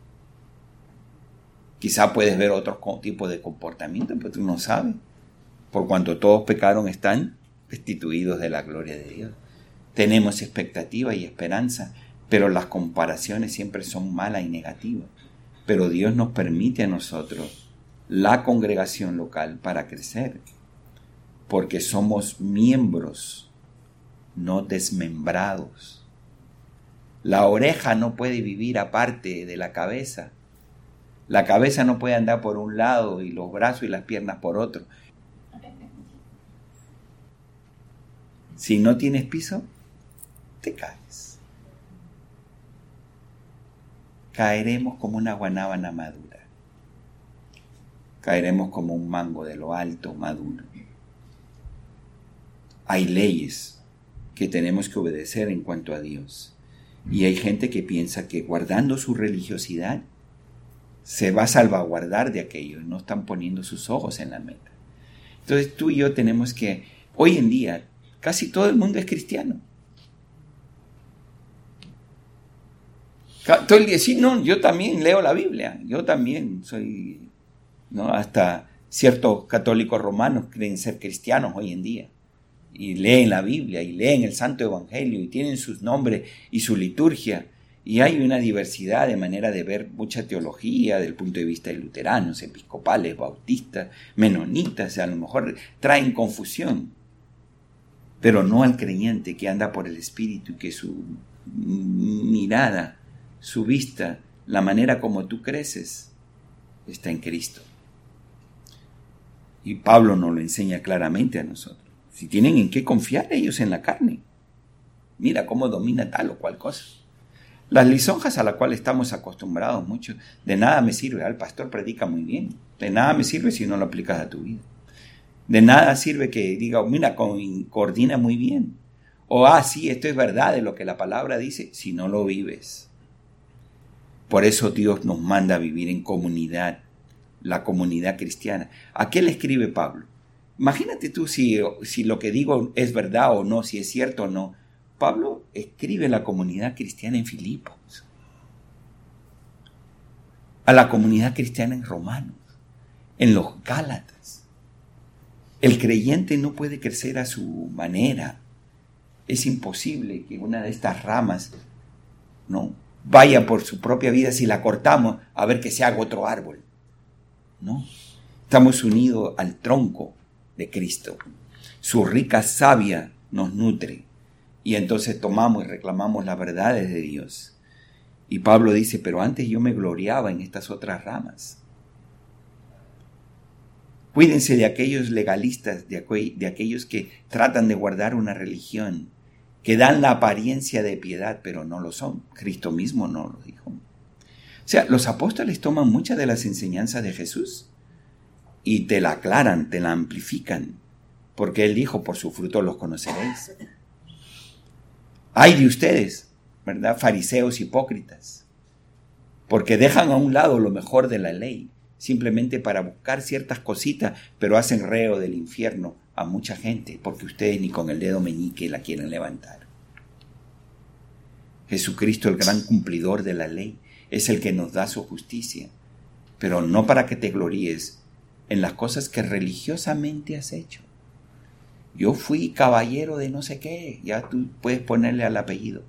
Quizá puedes ver otro tipo de comportamiento, pero tú no sabes. Por cuanto todos pecaron, están destituidos de la gloria de Dios. Tenemos expectativa y esperanza, pero las comparaciones siempre son malas y negativas. Pero Dios nos permite a nosotros la congregación local para crecer, porque somos miembros, no desmembrados. La oreja no puede vivir aparte de la cabeza. La cabeza no puede andar por un lado y los brazos y las piernas por otro. Si no tienes piso, te caes. Caeremos como una guanábana madura. Caeremos como un mango de lo alto maduro. Hay leyes que tenemos que obedecer en cuanto a Dios. Y hay gente que piensa que guardando su religiosidad se va a salvaguardar de aquello. No están poniendo sus ojos en la meta. Entonces tú y yo tenemos que, hoy en día, casi todo el mundo es cristiano. Todo el día, sí, no, yo también leo la Biblia. Yo también soy, ¿no? Hasta ciertos católicos romanos creen ser cristianos hoy en día. Y leen la Biblia, y leen el Santo Evangelio, y tienen sus nombres y su liturgia. Y hay una diversidad de manera de ver mucha teología desde el punto de vista de luteranos, episcopales, bautistas, menonitas. A lo mejor traen confusión. Pero no al creyente que anda por el Espíritu y que su mirada, su vista, la manera como tú creces, está en Cristo. Y Pablo nos lo enseña claramente a nosotros. Si tienen en qué confiar ellos en la carne, mira cómo domina tal o cual cosa. Las lisonjas a las cuales estamos acostumbrados mucho, de nada me sirve. El pastor predica muy bien. De nada me sirve si no lo aplicas a tu vida. De nada sirve que diga, mira, coordina muy bien. O, sí, esto es verdad de lo que la palabra dice, si no lo vives. Por eso Dios nos manda a vivir en comunidad, la comunidad cristiana. ¿A qué le escribe Pablo? Imagínate tú si lo que digo es verdad o no, si es cierto o no. Pablo escribe a la comunidad cristiana en Filipos, a la comunidad cristiana en Romanos, en los Gálatas. El creyente no puede crecer a su manera. Es imposible que una de estas ramas no vaya por su propia vida si la cortamos a ver que se haga otro árbol. No, estamos unidos al tronco de Cristo. Su rica savia nos nutre y entonces tomamos y reclamamos las verdades de Dios. Y Pablo dice, pero antes yo me gloriaba en estas otras ramas. Cuídense de aquellos legalistas, de aquellos que tratan de guardar una religión, que dan la apariencia de piedad, pero no lo son. Cristo mismo no lo dijo. O sea, los apóstoles toman muchas de las enseñanzas de Jesús y te la aclaran, te la amplifican, porque Él dijo, por su fruto los conoceréis. Ay de ustedes, ¿verdad? Fariseos hipócritas, porque dejan a un lado lo mejor de la ley, simplemente para buscar ciertas cositas, pero hacen reo del infierno a mucha gente, porque ustedes ni con el dedo meñique la quieren levantar. Jesucristo, el gran cumplidor de la ley, es el que nos da su justicia, pero no para que te gloríes en las cosas que religiosamente has hecho. Yo fui caballero de no sé qué, ya tú puedes ponerle al apellido.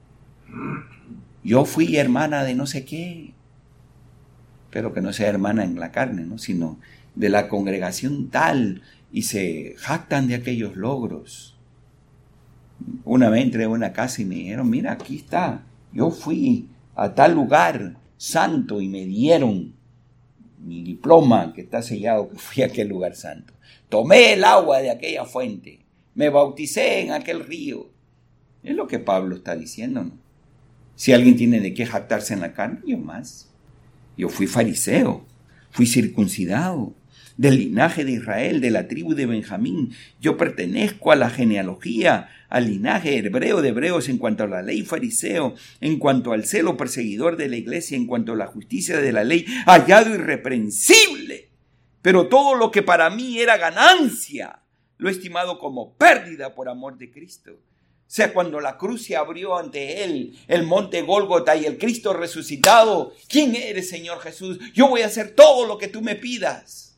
Yo fui hermana de no sé qué, pero que no sea hermana en la carne, ¿no? Sino de la congregación tal, y se jactan de aquellos logros. Una vez entré a una casa y me dijeron, mira, aquí está, yo fui a tal lugar santo y me dieron mi diploma que está sellado que fui a aquel lugar santo. Tomé el agua de aquella fuente. Me bauticé en aquel río. Es lo que Pablo está diciendo, ¿no? Si alguien tiene de qué jactarse en la carne, yo más. Yo fui fariseo, fui circuncidado, del linaje de Israel, de la tribu de Benjamín. Yo pertenezco a la genealogía, al linaje hebreo de hebreos en cuanto a la ley, fariseo, en cuanto al celo perseguidor de la iglesia, en cuanto a la justicia de la ley, hallado irreprensible. Pero todo lo que para mí era ganancia, lo he estimado como pérdida por amor de Cristo. O sea, cuando la cruz se abrió ante él, el monte Gólgota y el Cristo resucitado, ¿quién eres, Señor Jesús? Yo voy a hacer todo lo que tú me pidas.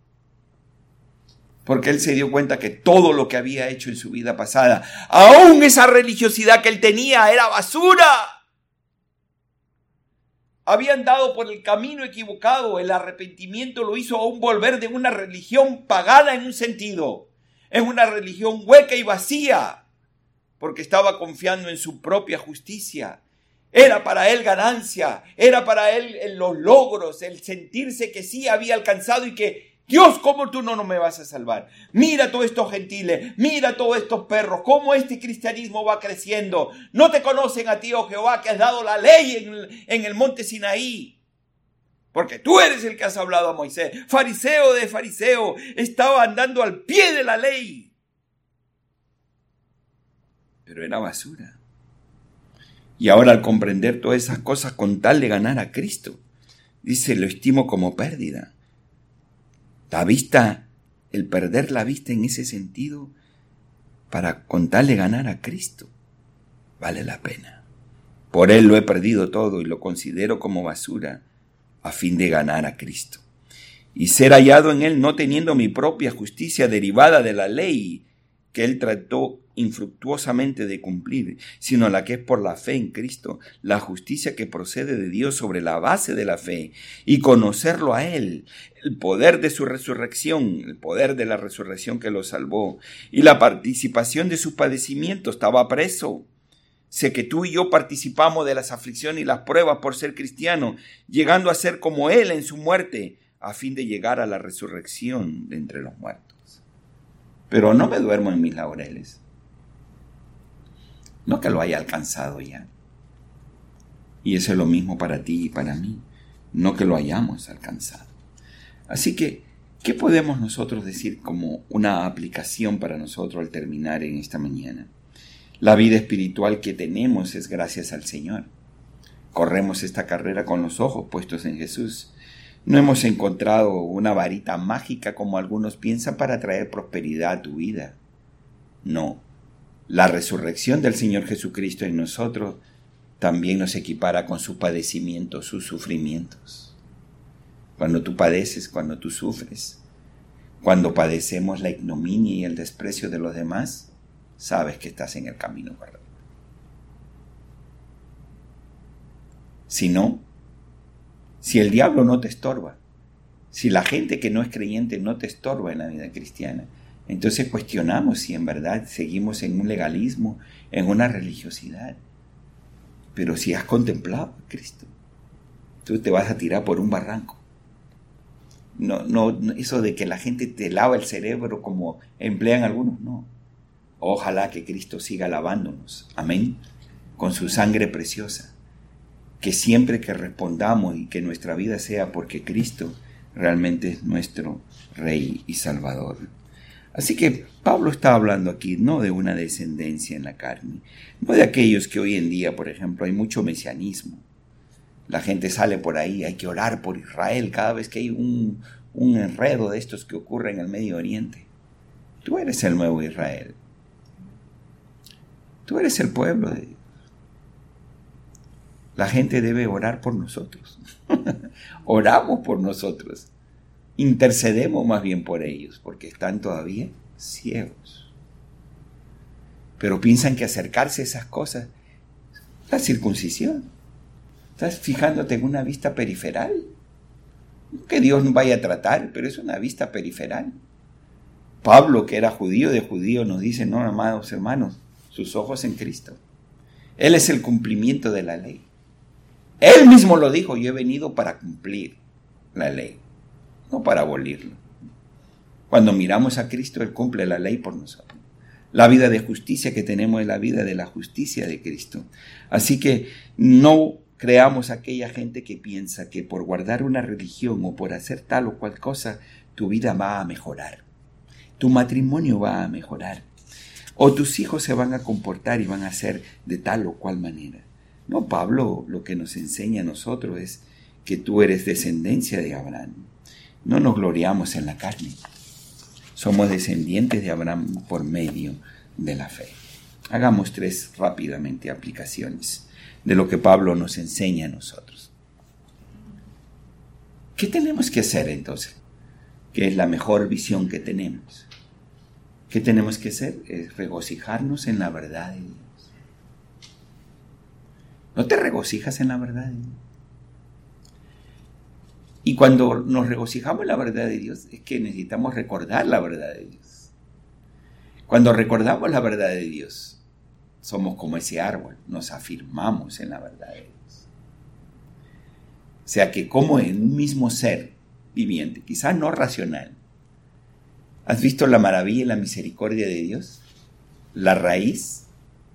Porque él se dio cuenta que todo lo que había hecho en su vida pasada, aún esa religiosidad que él tenía, era basura. Habían dado por el camino equivocado. El arrepentimiento lo hizo aún volver de una religión pagana en un sentido, en una religión hueca y vacía, porque estaba confiando en su propia justicia. Era para él ganancia, era para él los logros, el sentirse que sí había alcanzado y que Dios, ¿cómo tú no me vas a salvar? Mira todos estos gentiles, mira todos estos perros, cómo este cristianismo va creciendo. No te conocen a ti, oh Jehová, que has dado la ley en el monte Sinaí. Porque tú eres el que has hablado a Moisés. Fariseo de fariseo, estaba andando al pie de la ley. Pero era basura. Y ahora al comprender todas esas cosas con tal de ganar a Cristo, dice, lo estimo como pérdida. La vista, el perder la vista en ese sentido, para con tal de ganar a Cristo, vale la pena. Por Él lo he perdido todo y lo considero como basura, a fin de ganar a Cristo. Y ser hallado en Él no teniendo mi propia justicia derivada de la ley, que Él trató infructuosamente de cumplir, sino la que es por la fe en Cristo, la justicia que procede de Dios sobre la base de la fe, y conocerlo a Él, el poder de su resurrección, el poder de la resurrección que lo salvó, y la participación de sus padecimientos. Estaba preso. Sé que tú y yo participamos de las aflicciones y las pruebas por ser cristianos, llegando a ser como Él en su muerte, a fin de llegar a la resurrección de entre los muertos. Pero no me duermo en mis laureles. No que lo haya alcanzado ya. Y eso es lo mismo para ti y para mí. No que lo hayamos alcanzado. Así que, ¿qué podemos nosotros decir como una aplicación para nosotros al terminar en esta mañana? La vida espiritual que tenemos es gracias al Señor. Corremos esta carrera con los ojos puestos en Jesús. No hemos encontrado una varita mágica como algunos piensan para traer prosperidad a tu vida. No. La resurrección del Señor Jesucristo en nosotros también nos equipara con sus padecimientos, sus sufrimientos. Cuando tú padeces, cuando tú sufres, cuando padecemos la ignominia y el desprecio de los demás, sabes que estás en el camino correcto. Si no, si el diablo no te estorba, si la gente que no es creyente no te estorba en la vida cristiana, entonces cuestionamos si en verdad seguimos en un legalismo, en una religiosidad. Pero si has contemplado a Cristo, tú te vas a tirar por un barranco. No, eso de que la gente te lava el cerebro como emplean algunos, no. Ojalá que Cristo siga lavándonos, amén, con su sangre preciosa. Que siempre que respondamos y que nuestra vida sea porque Cristo realmente es nuestro Rey y Salvador. Así que Pablo está hablando aquí no de una descendencia en la carne, no de aquellos que hoy en día, por ejemplo, hay mucho mesianismo. La gente sale por ahí, hay que orar por Israel cada vez que hay un enredo de estos que ocurre en el Medio Oriente. Tú eres el nuevo Israel. Tú eres el pueblo de Dios. La gente debe orar por nosotros. Oramos por nosotros. Intercedemos más bien por ellos, porque están todavía ciegos. Pero piensan que acercarse a esas cosas, la circuncisión, estás fijándote en una vista periferal. No que Dios no vaya a tratar, pero es una vista periferal. Pablo, que era judío de judío, nos dice, no, amados hermanos, sus ojos en Cristo. Él es el cumplimiento de la ley. Él mismo lo dijo, yo he venido para cumplir la ley. no para abolirlo. Cuando miramos a Cristo, Él cumple la ley por nosotros. La vida de justicia que tenemos es la vida de la justicia de Cristo. Así que no creamos aquella gente que piensa que por guardar una religión o por hacer tal o cual cosa, tu vida va a mejorar. Tu matrimonio va a mejorar. O tus hijos se van a comportar y van a ser de tal o cual manera. No, Pablo lo que nos enseña a nosotros es que tú eres descendencia de Abraham. No nos gloriamos en la carne. Somos descendientes de Abraham por medio de la fe. Hagamos 3 rápidamente aplicaciones de lo que Pablo nos enseña a nosotros. ¿Qué tenemos que hacer entonces? ¿Qué es la mejor visión que tenemos? ¿Qué tenemos que hacer? Es regocijarnos en la verdad de Dios. ¿No te regocijas en la verdad de Dios? Y cuando nos regocijamos en la verdad de Dios, es que necesitamos recordar la verdad de Dios. Cuando recordamos la verdad de Dios, somos como ese árbol, nos afirmamos en la verdad de Dios. O sea que como en un mismo ser viviente, quizás no racional, ¿has visto la maravilla y la misericordia de Dios? La raíz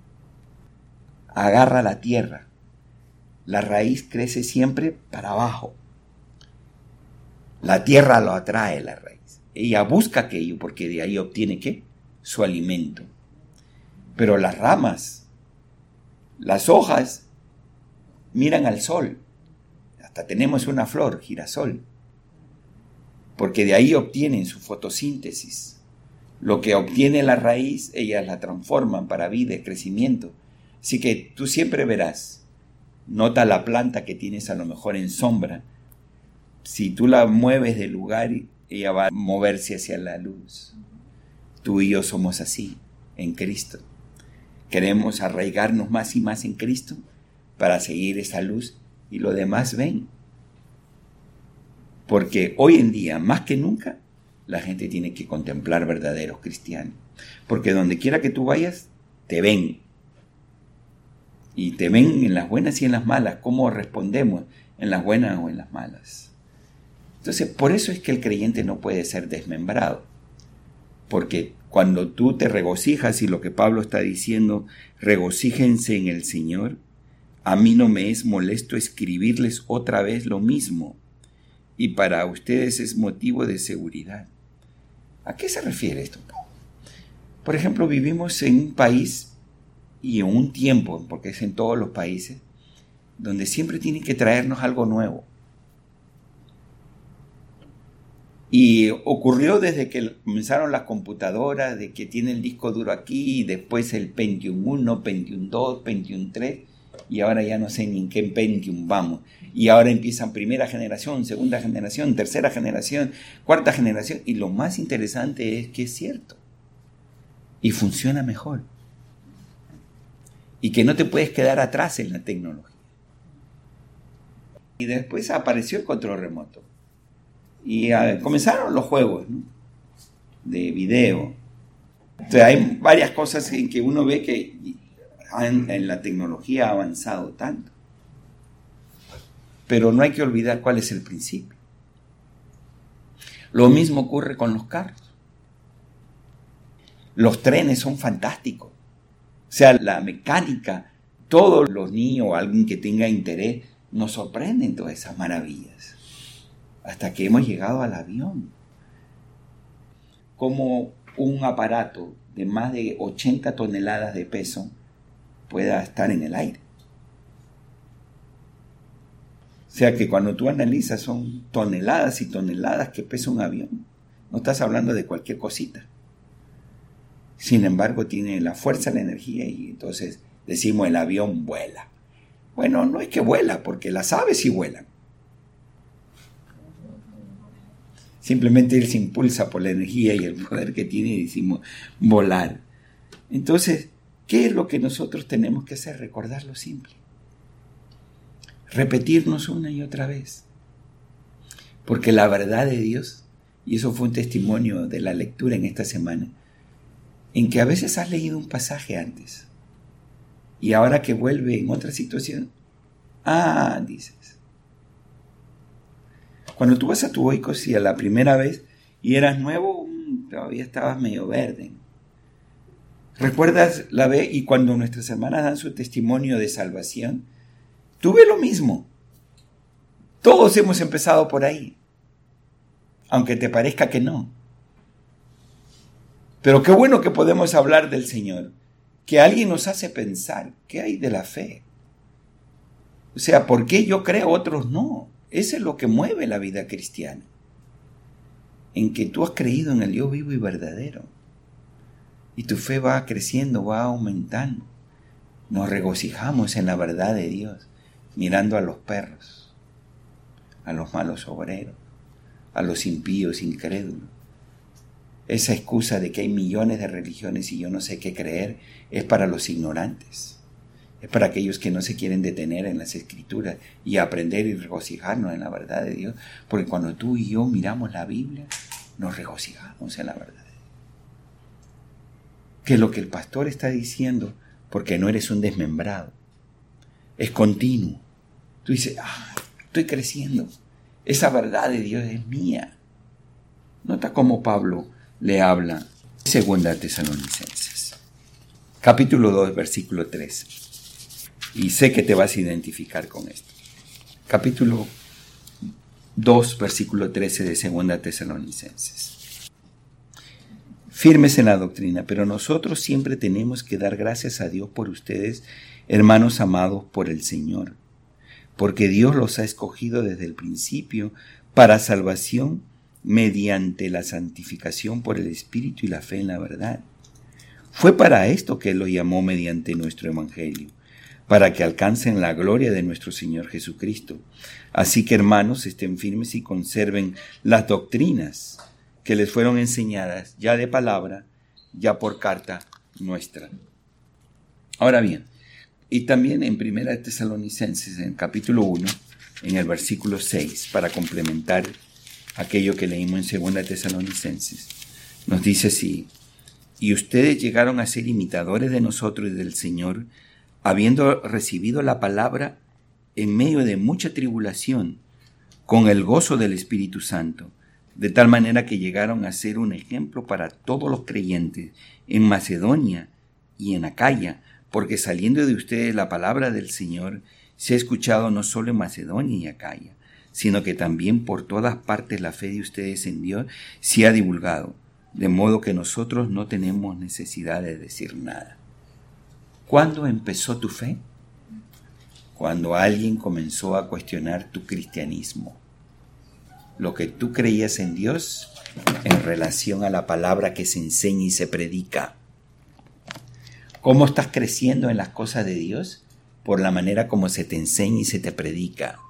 agarra la tierra. La raíz crece siempre para abajo. La tierra lo atrae, la raíz. Ella busca aquello porque de ahí obtiene ¿qué? Su alimento. Pero las ramas, las hojas, miran al sol. Hasta tenemos una flor, girasol. Porque de ahí obtienen su fotosíntesis. Lo que obtiene la raíz, ellas la transforman para vida y crecimiento. Así que tú siempre verás, nota la planta que tienes a lo mejor en sombra. Si tú la mueves del lugar, ella va a moverse hacia la luz. Tú y yo somos así, en Cristo. Queremos arraigarnos más y más en Cristo para seguir esa luz y lo demás ven. Porque hoy en día, más que nunca, la gente tiene que contemplar verdaderos cristianos. Porque donde quiera que tú vayas, te ven. Y te ven en las buenas y en las malas. ¿Cómo respondemos en las buenas o en las malas? Entonces, por eso es que el creyente no puede ser desmembrado. Porque cuando tú te regocijas, y lo que Pablo está diciendo, regocíjense en el Señor, a mí no me es molesto escribirles otra vez lo mismo, y para ustedes es motivo de seguridad. ¿A qué se refiere esto? Por ejemplo, vivimos en un país y en un tiempo, porque es en todos los países, donde siempre tienen que traernos algo nuevo. Y ocurrió desde que comenzaron las computadoras, de que tiene el disco duro aquí, y después el Pentium 1, Pentium 2, Pentium 3, y ahora ya no sé ni en qué Pentium vamos. Y ahora empiezan primera generación, segunda generación, tercera generación, cuarta generación, y lo más interesante es que es cierto. Y funciona mejor. Y que no te puedes quedar atrás en la tecnología. Y después apareció el control remoto. Y comenzaron los juegos, ¿no? De video. Entonces hay varias cosas en que uno ve que en la tecnología ha avanzado tanto. Pero no hay que olvidar cuál es el principio. Lo mismo ocurre con los carros. Los trenes son fantásticos. O sea, la mecánica, todos los niños o alguien que tenga interés nos sorprenden todas esas maravillas. Hasta que hemos llegado al avión. Como un aparato de más de 80 toneladas de peso pueda estar en el aire. O sea que cuando tú analizas son toneladas y toneladas que pesa un avión. No estás hablando de cualquier cosita. Sin embargo, tiene la fuerza, la energía y entonces decimos el avión vuela. Bueno, no es que vuela, porque las aves sí vuelan. Simplemente él se impulsa por la energía y el poder que tiene y decimos volar. Entonces, ¿qué es lo que nosotros tenemos que hacer? Recordar lo simple. Repetirnos una y otra vez. Porque la verdad de Dios, y eso fue un testimonio de la lectura en esta semana, en que a veces has leído un pasaje antes y ahora que vuelve en otra situación, dices. Cuando tú vas a tu oikosía la primera vez y eras nuevo, todavía estabas medio verde. ¿Recuerdas la vez? Y cuando nuestras hermanas dan su testimonio de salvación, tuve lo mismo. Todos hemos empezado por ahí, aunque te parezca que no. Pero qué bueno que podemos hablar del Señor, que alguien nos hace pensar, ¿qué hay de la fe? O sea, ¿por qué yo creo, otros no? Eso es lo que mueve la vida cristiana, en que tú has creído en el Dios vivo y verdadero, y tu fe va creciendo, va aumentando. Nos regocijamos en la verdad de Dios, mirando a los perros, a los malos obreros, a los impíos incrédulos. Esa excusa de que hay millones de religiones y yo no sé qué creer es para los ignorantes. Es para aquellos que no se quieren detener en las Escrituras y aprender y regocijarnos en la verdad de Dios. Porque cuando tú y yo miramos la Biblia, nos regocijamos en la verdad. Que lo que el pastor está diciendo, porque no eres un desmembrado, es continuo. Tú dices, estoy creciendo. Esa verdad de Dios es mía. Nota cómo Pablo le habla. Segunda Tesalonicenses, capítulo 2, versículo 13. Y sé que te vas a identificar con esto. Capítulo 2, versículo 13 de Segunda Tesalonicenses. Firmes en la doctrina, pero nosotros siempre tenemos que dar gracias a Dios por ustedes, hermanos amados por el Señor, porque Dios los ha escogido desde el principio para salvación mediante la santificación por el Espíritu y la fe en la verdad. Fue para esto que Él los llamó mediante nuestro Evangelio, para que alcancen la gloria de nuestro Señor Jesucristo. Así que, hermanos, estén firmes y conserven las doctrinas que les fueron enseñadas, ya de palabra, ya por carta nuestra. Ahora bien, y también en 1 Tesalonicenses, en el capítulo 1, en el versículo 6, para complementar aquello que leímos en 2 Tesalonicenses, nos dice así: y ustedes llegaron a ser imitadores de nosotros y del Señor, habiendo recibido la palabra en medio de mucha tribulación, con el gozo del Espíritu Santo, de tal manera que llegaron a ser un ejemplo para todos los creyentes en Macedonia y en Acaya, porque saliendo de ustedes la palabra del Señor se ha escuchado no solo en Macedonia y Acaya, sino que también por todas partes la fe de ustedes en Dios se ha divulgado, de modo que nosotros no tenemos necesidad de decir nada. ¿Cuándo empezó tu fe? Cuando alguien comenzó a cuestionar tu cristianismo. Lo que tú creías en Dios en relación a la palabra que se enseña y se predica. ¿Cómo estás creciendo en las cosas de Dios? Por la manera como se te enseña y se te predica.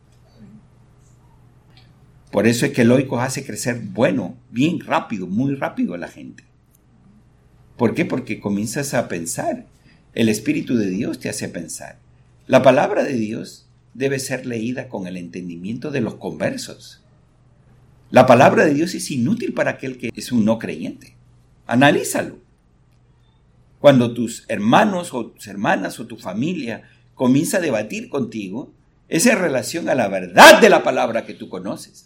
Por eso es que el Oikos hace crecer bien rápido, muy rápido a la gente. ¿Por qué? Porque comienzas a pensar. El Espíritu de Dios te hace pensar. La palabra de Dios debe ser leída con el entendimiento de los conversos. La palabra de Dios es inútil para aquel que es un no creyente. Analízalo. Cuando tus hermanos o tus hermanas o tu familia comienza a debatir contigo, es en relación a la verdad de la palabra que tú conoces.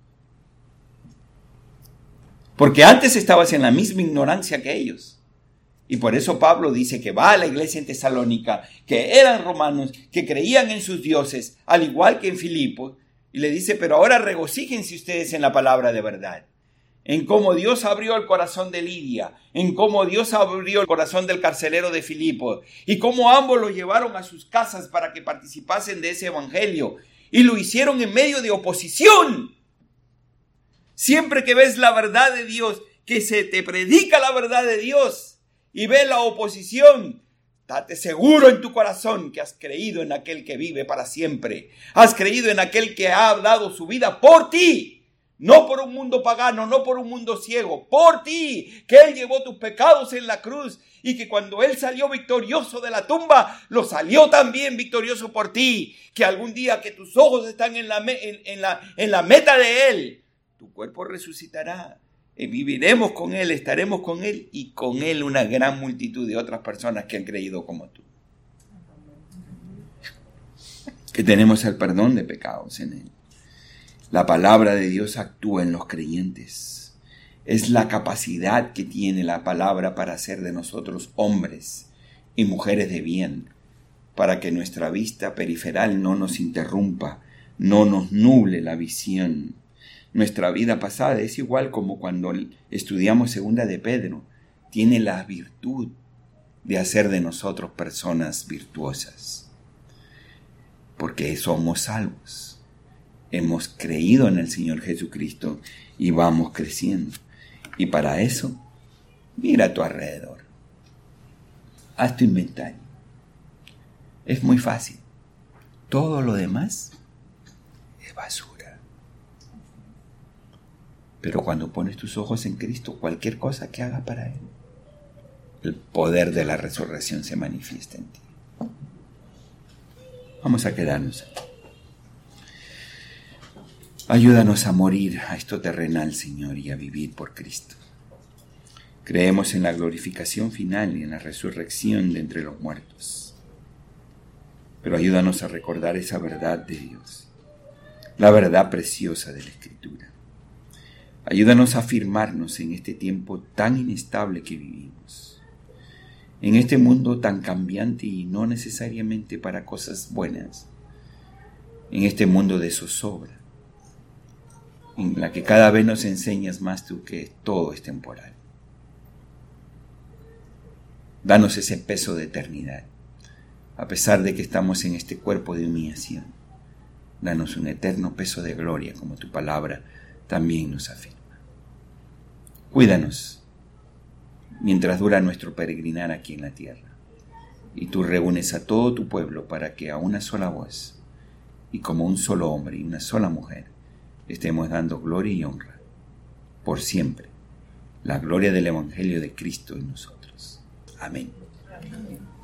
Porque antes estabas en la misma ignorancia que ellos. Y por eso Pablo dice que va a la iglesia en Tesalónica, que eran romanos, que creían en sus dioses, al igual que en Filipos. Y le dice, pero ahora regocíjense ustedes en la palabra de verdad. En cómo Dios abrió el corazón de Lidia, en cómo Dios abrió el corazón del carcelero de Filipos, y cómo ambos lo llevaron a sus casas para que participasen de ese evangelio. Y lo hicieron en medio de oposición. Siempre que ves la verdad de Dios, que se te predica la verdad de Dios, y ves la oposición, date seguro en tu corazón que has creído en aquel que vive para siempre. Has creído en aquel que ha dado su vida por ti. No por un mundo pagano, no por un mundo ciego. Por ti. Que Él llevó tus pecados en la cruz. Y que cuando Él salió victorioso de la tumba, lo salió también victorioso por ti. Que algún día que tus ojos están en la meta de Él, tu cuerpo resucitará. Y viviremos con Él, estaremos con Él y con Él una gran multitud de otras personas que han creído como tú. Que tenemos el perdón de pecados en Él. La palabra de Dios actúa en los creyentes. Es la capacidad que tiene la palabra para hacer de nosotros hombres y mujeres de bien, para que nuestra vista periferal no nos interrumpa, no nos nuble la visión. Nuestra vida pasada es igual como cuando estudiamos segunda de Pedro. Tiene la virtud de hacer de nosotros personas virtuosas, porque somos salvos. Hemos creído en el Señor Jesucristo y vamos creciendo. Y para eso, mira a tu alrededor. Haz tu inventario. Es muy fácil. Todo lo demás es basura. Pero cuando pones tus ojos en Cristo, cualquier cosa que hagas para Él, el poder de la resurrección se manifiesta en ti. Vamos a quedarnos aquí. Ayúdanos a morir a esto terrenal, Señor, y a vivir por Cristo. Creemos en la glorificación final y en la resurrección de entre los muertos. Pero ayúdanos a recordar esa verdad de Dios, la verdad preciosa de la Escritura. Ayúdanos a afirmarnos en este tiempo tan inestable que vivimos, en este mundo tan cambiante y no necesariamente para cosas buenas, en este mundo de zozobra, en la que cada vez nos enseñas más tú que todo es temporal. Danos ese peso de eternidad, a pesar de que estamos en este cuerpo de humillación. Danos un eterno peso de gloria, como tu palabra también nos afirma. Cuídanos mientras dura nuestro peregrinar aquí en la tierra, y tú reúnes a todo tu pueblo para que a una sola voz, y como un solo hombre y una sola mujer, estemos dando gloria y honra por siempre, la gloria del Evangelio de Cristo en nosotros. Amén.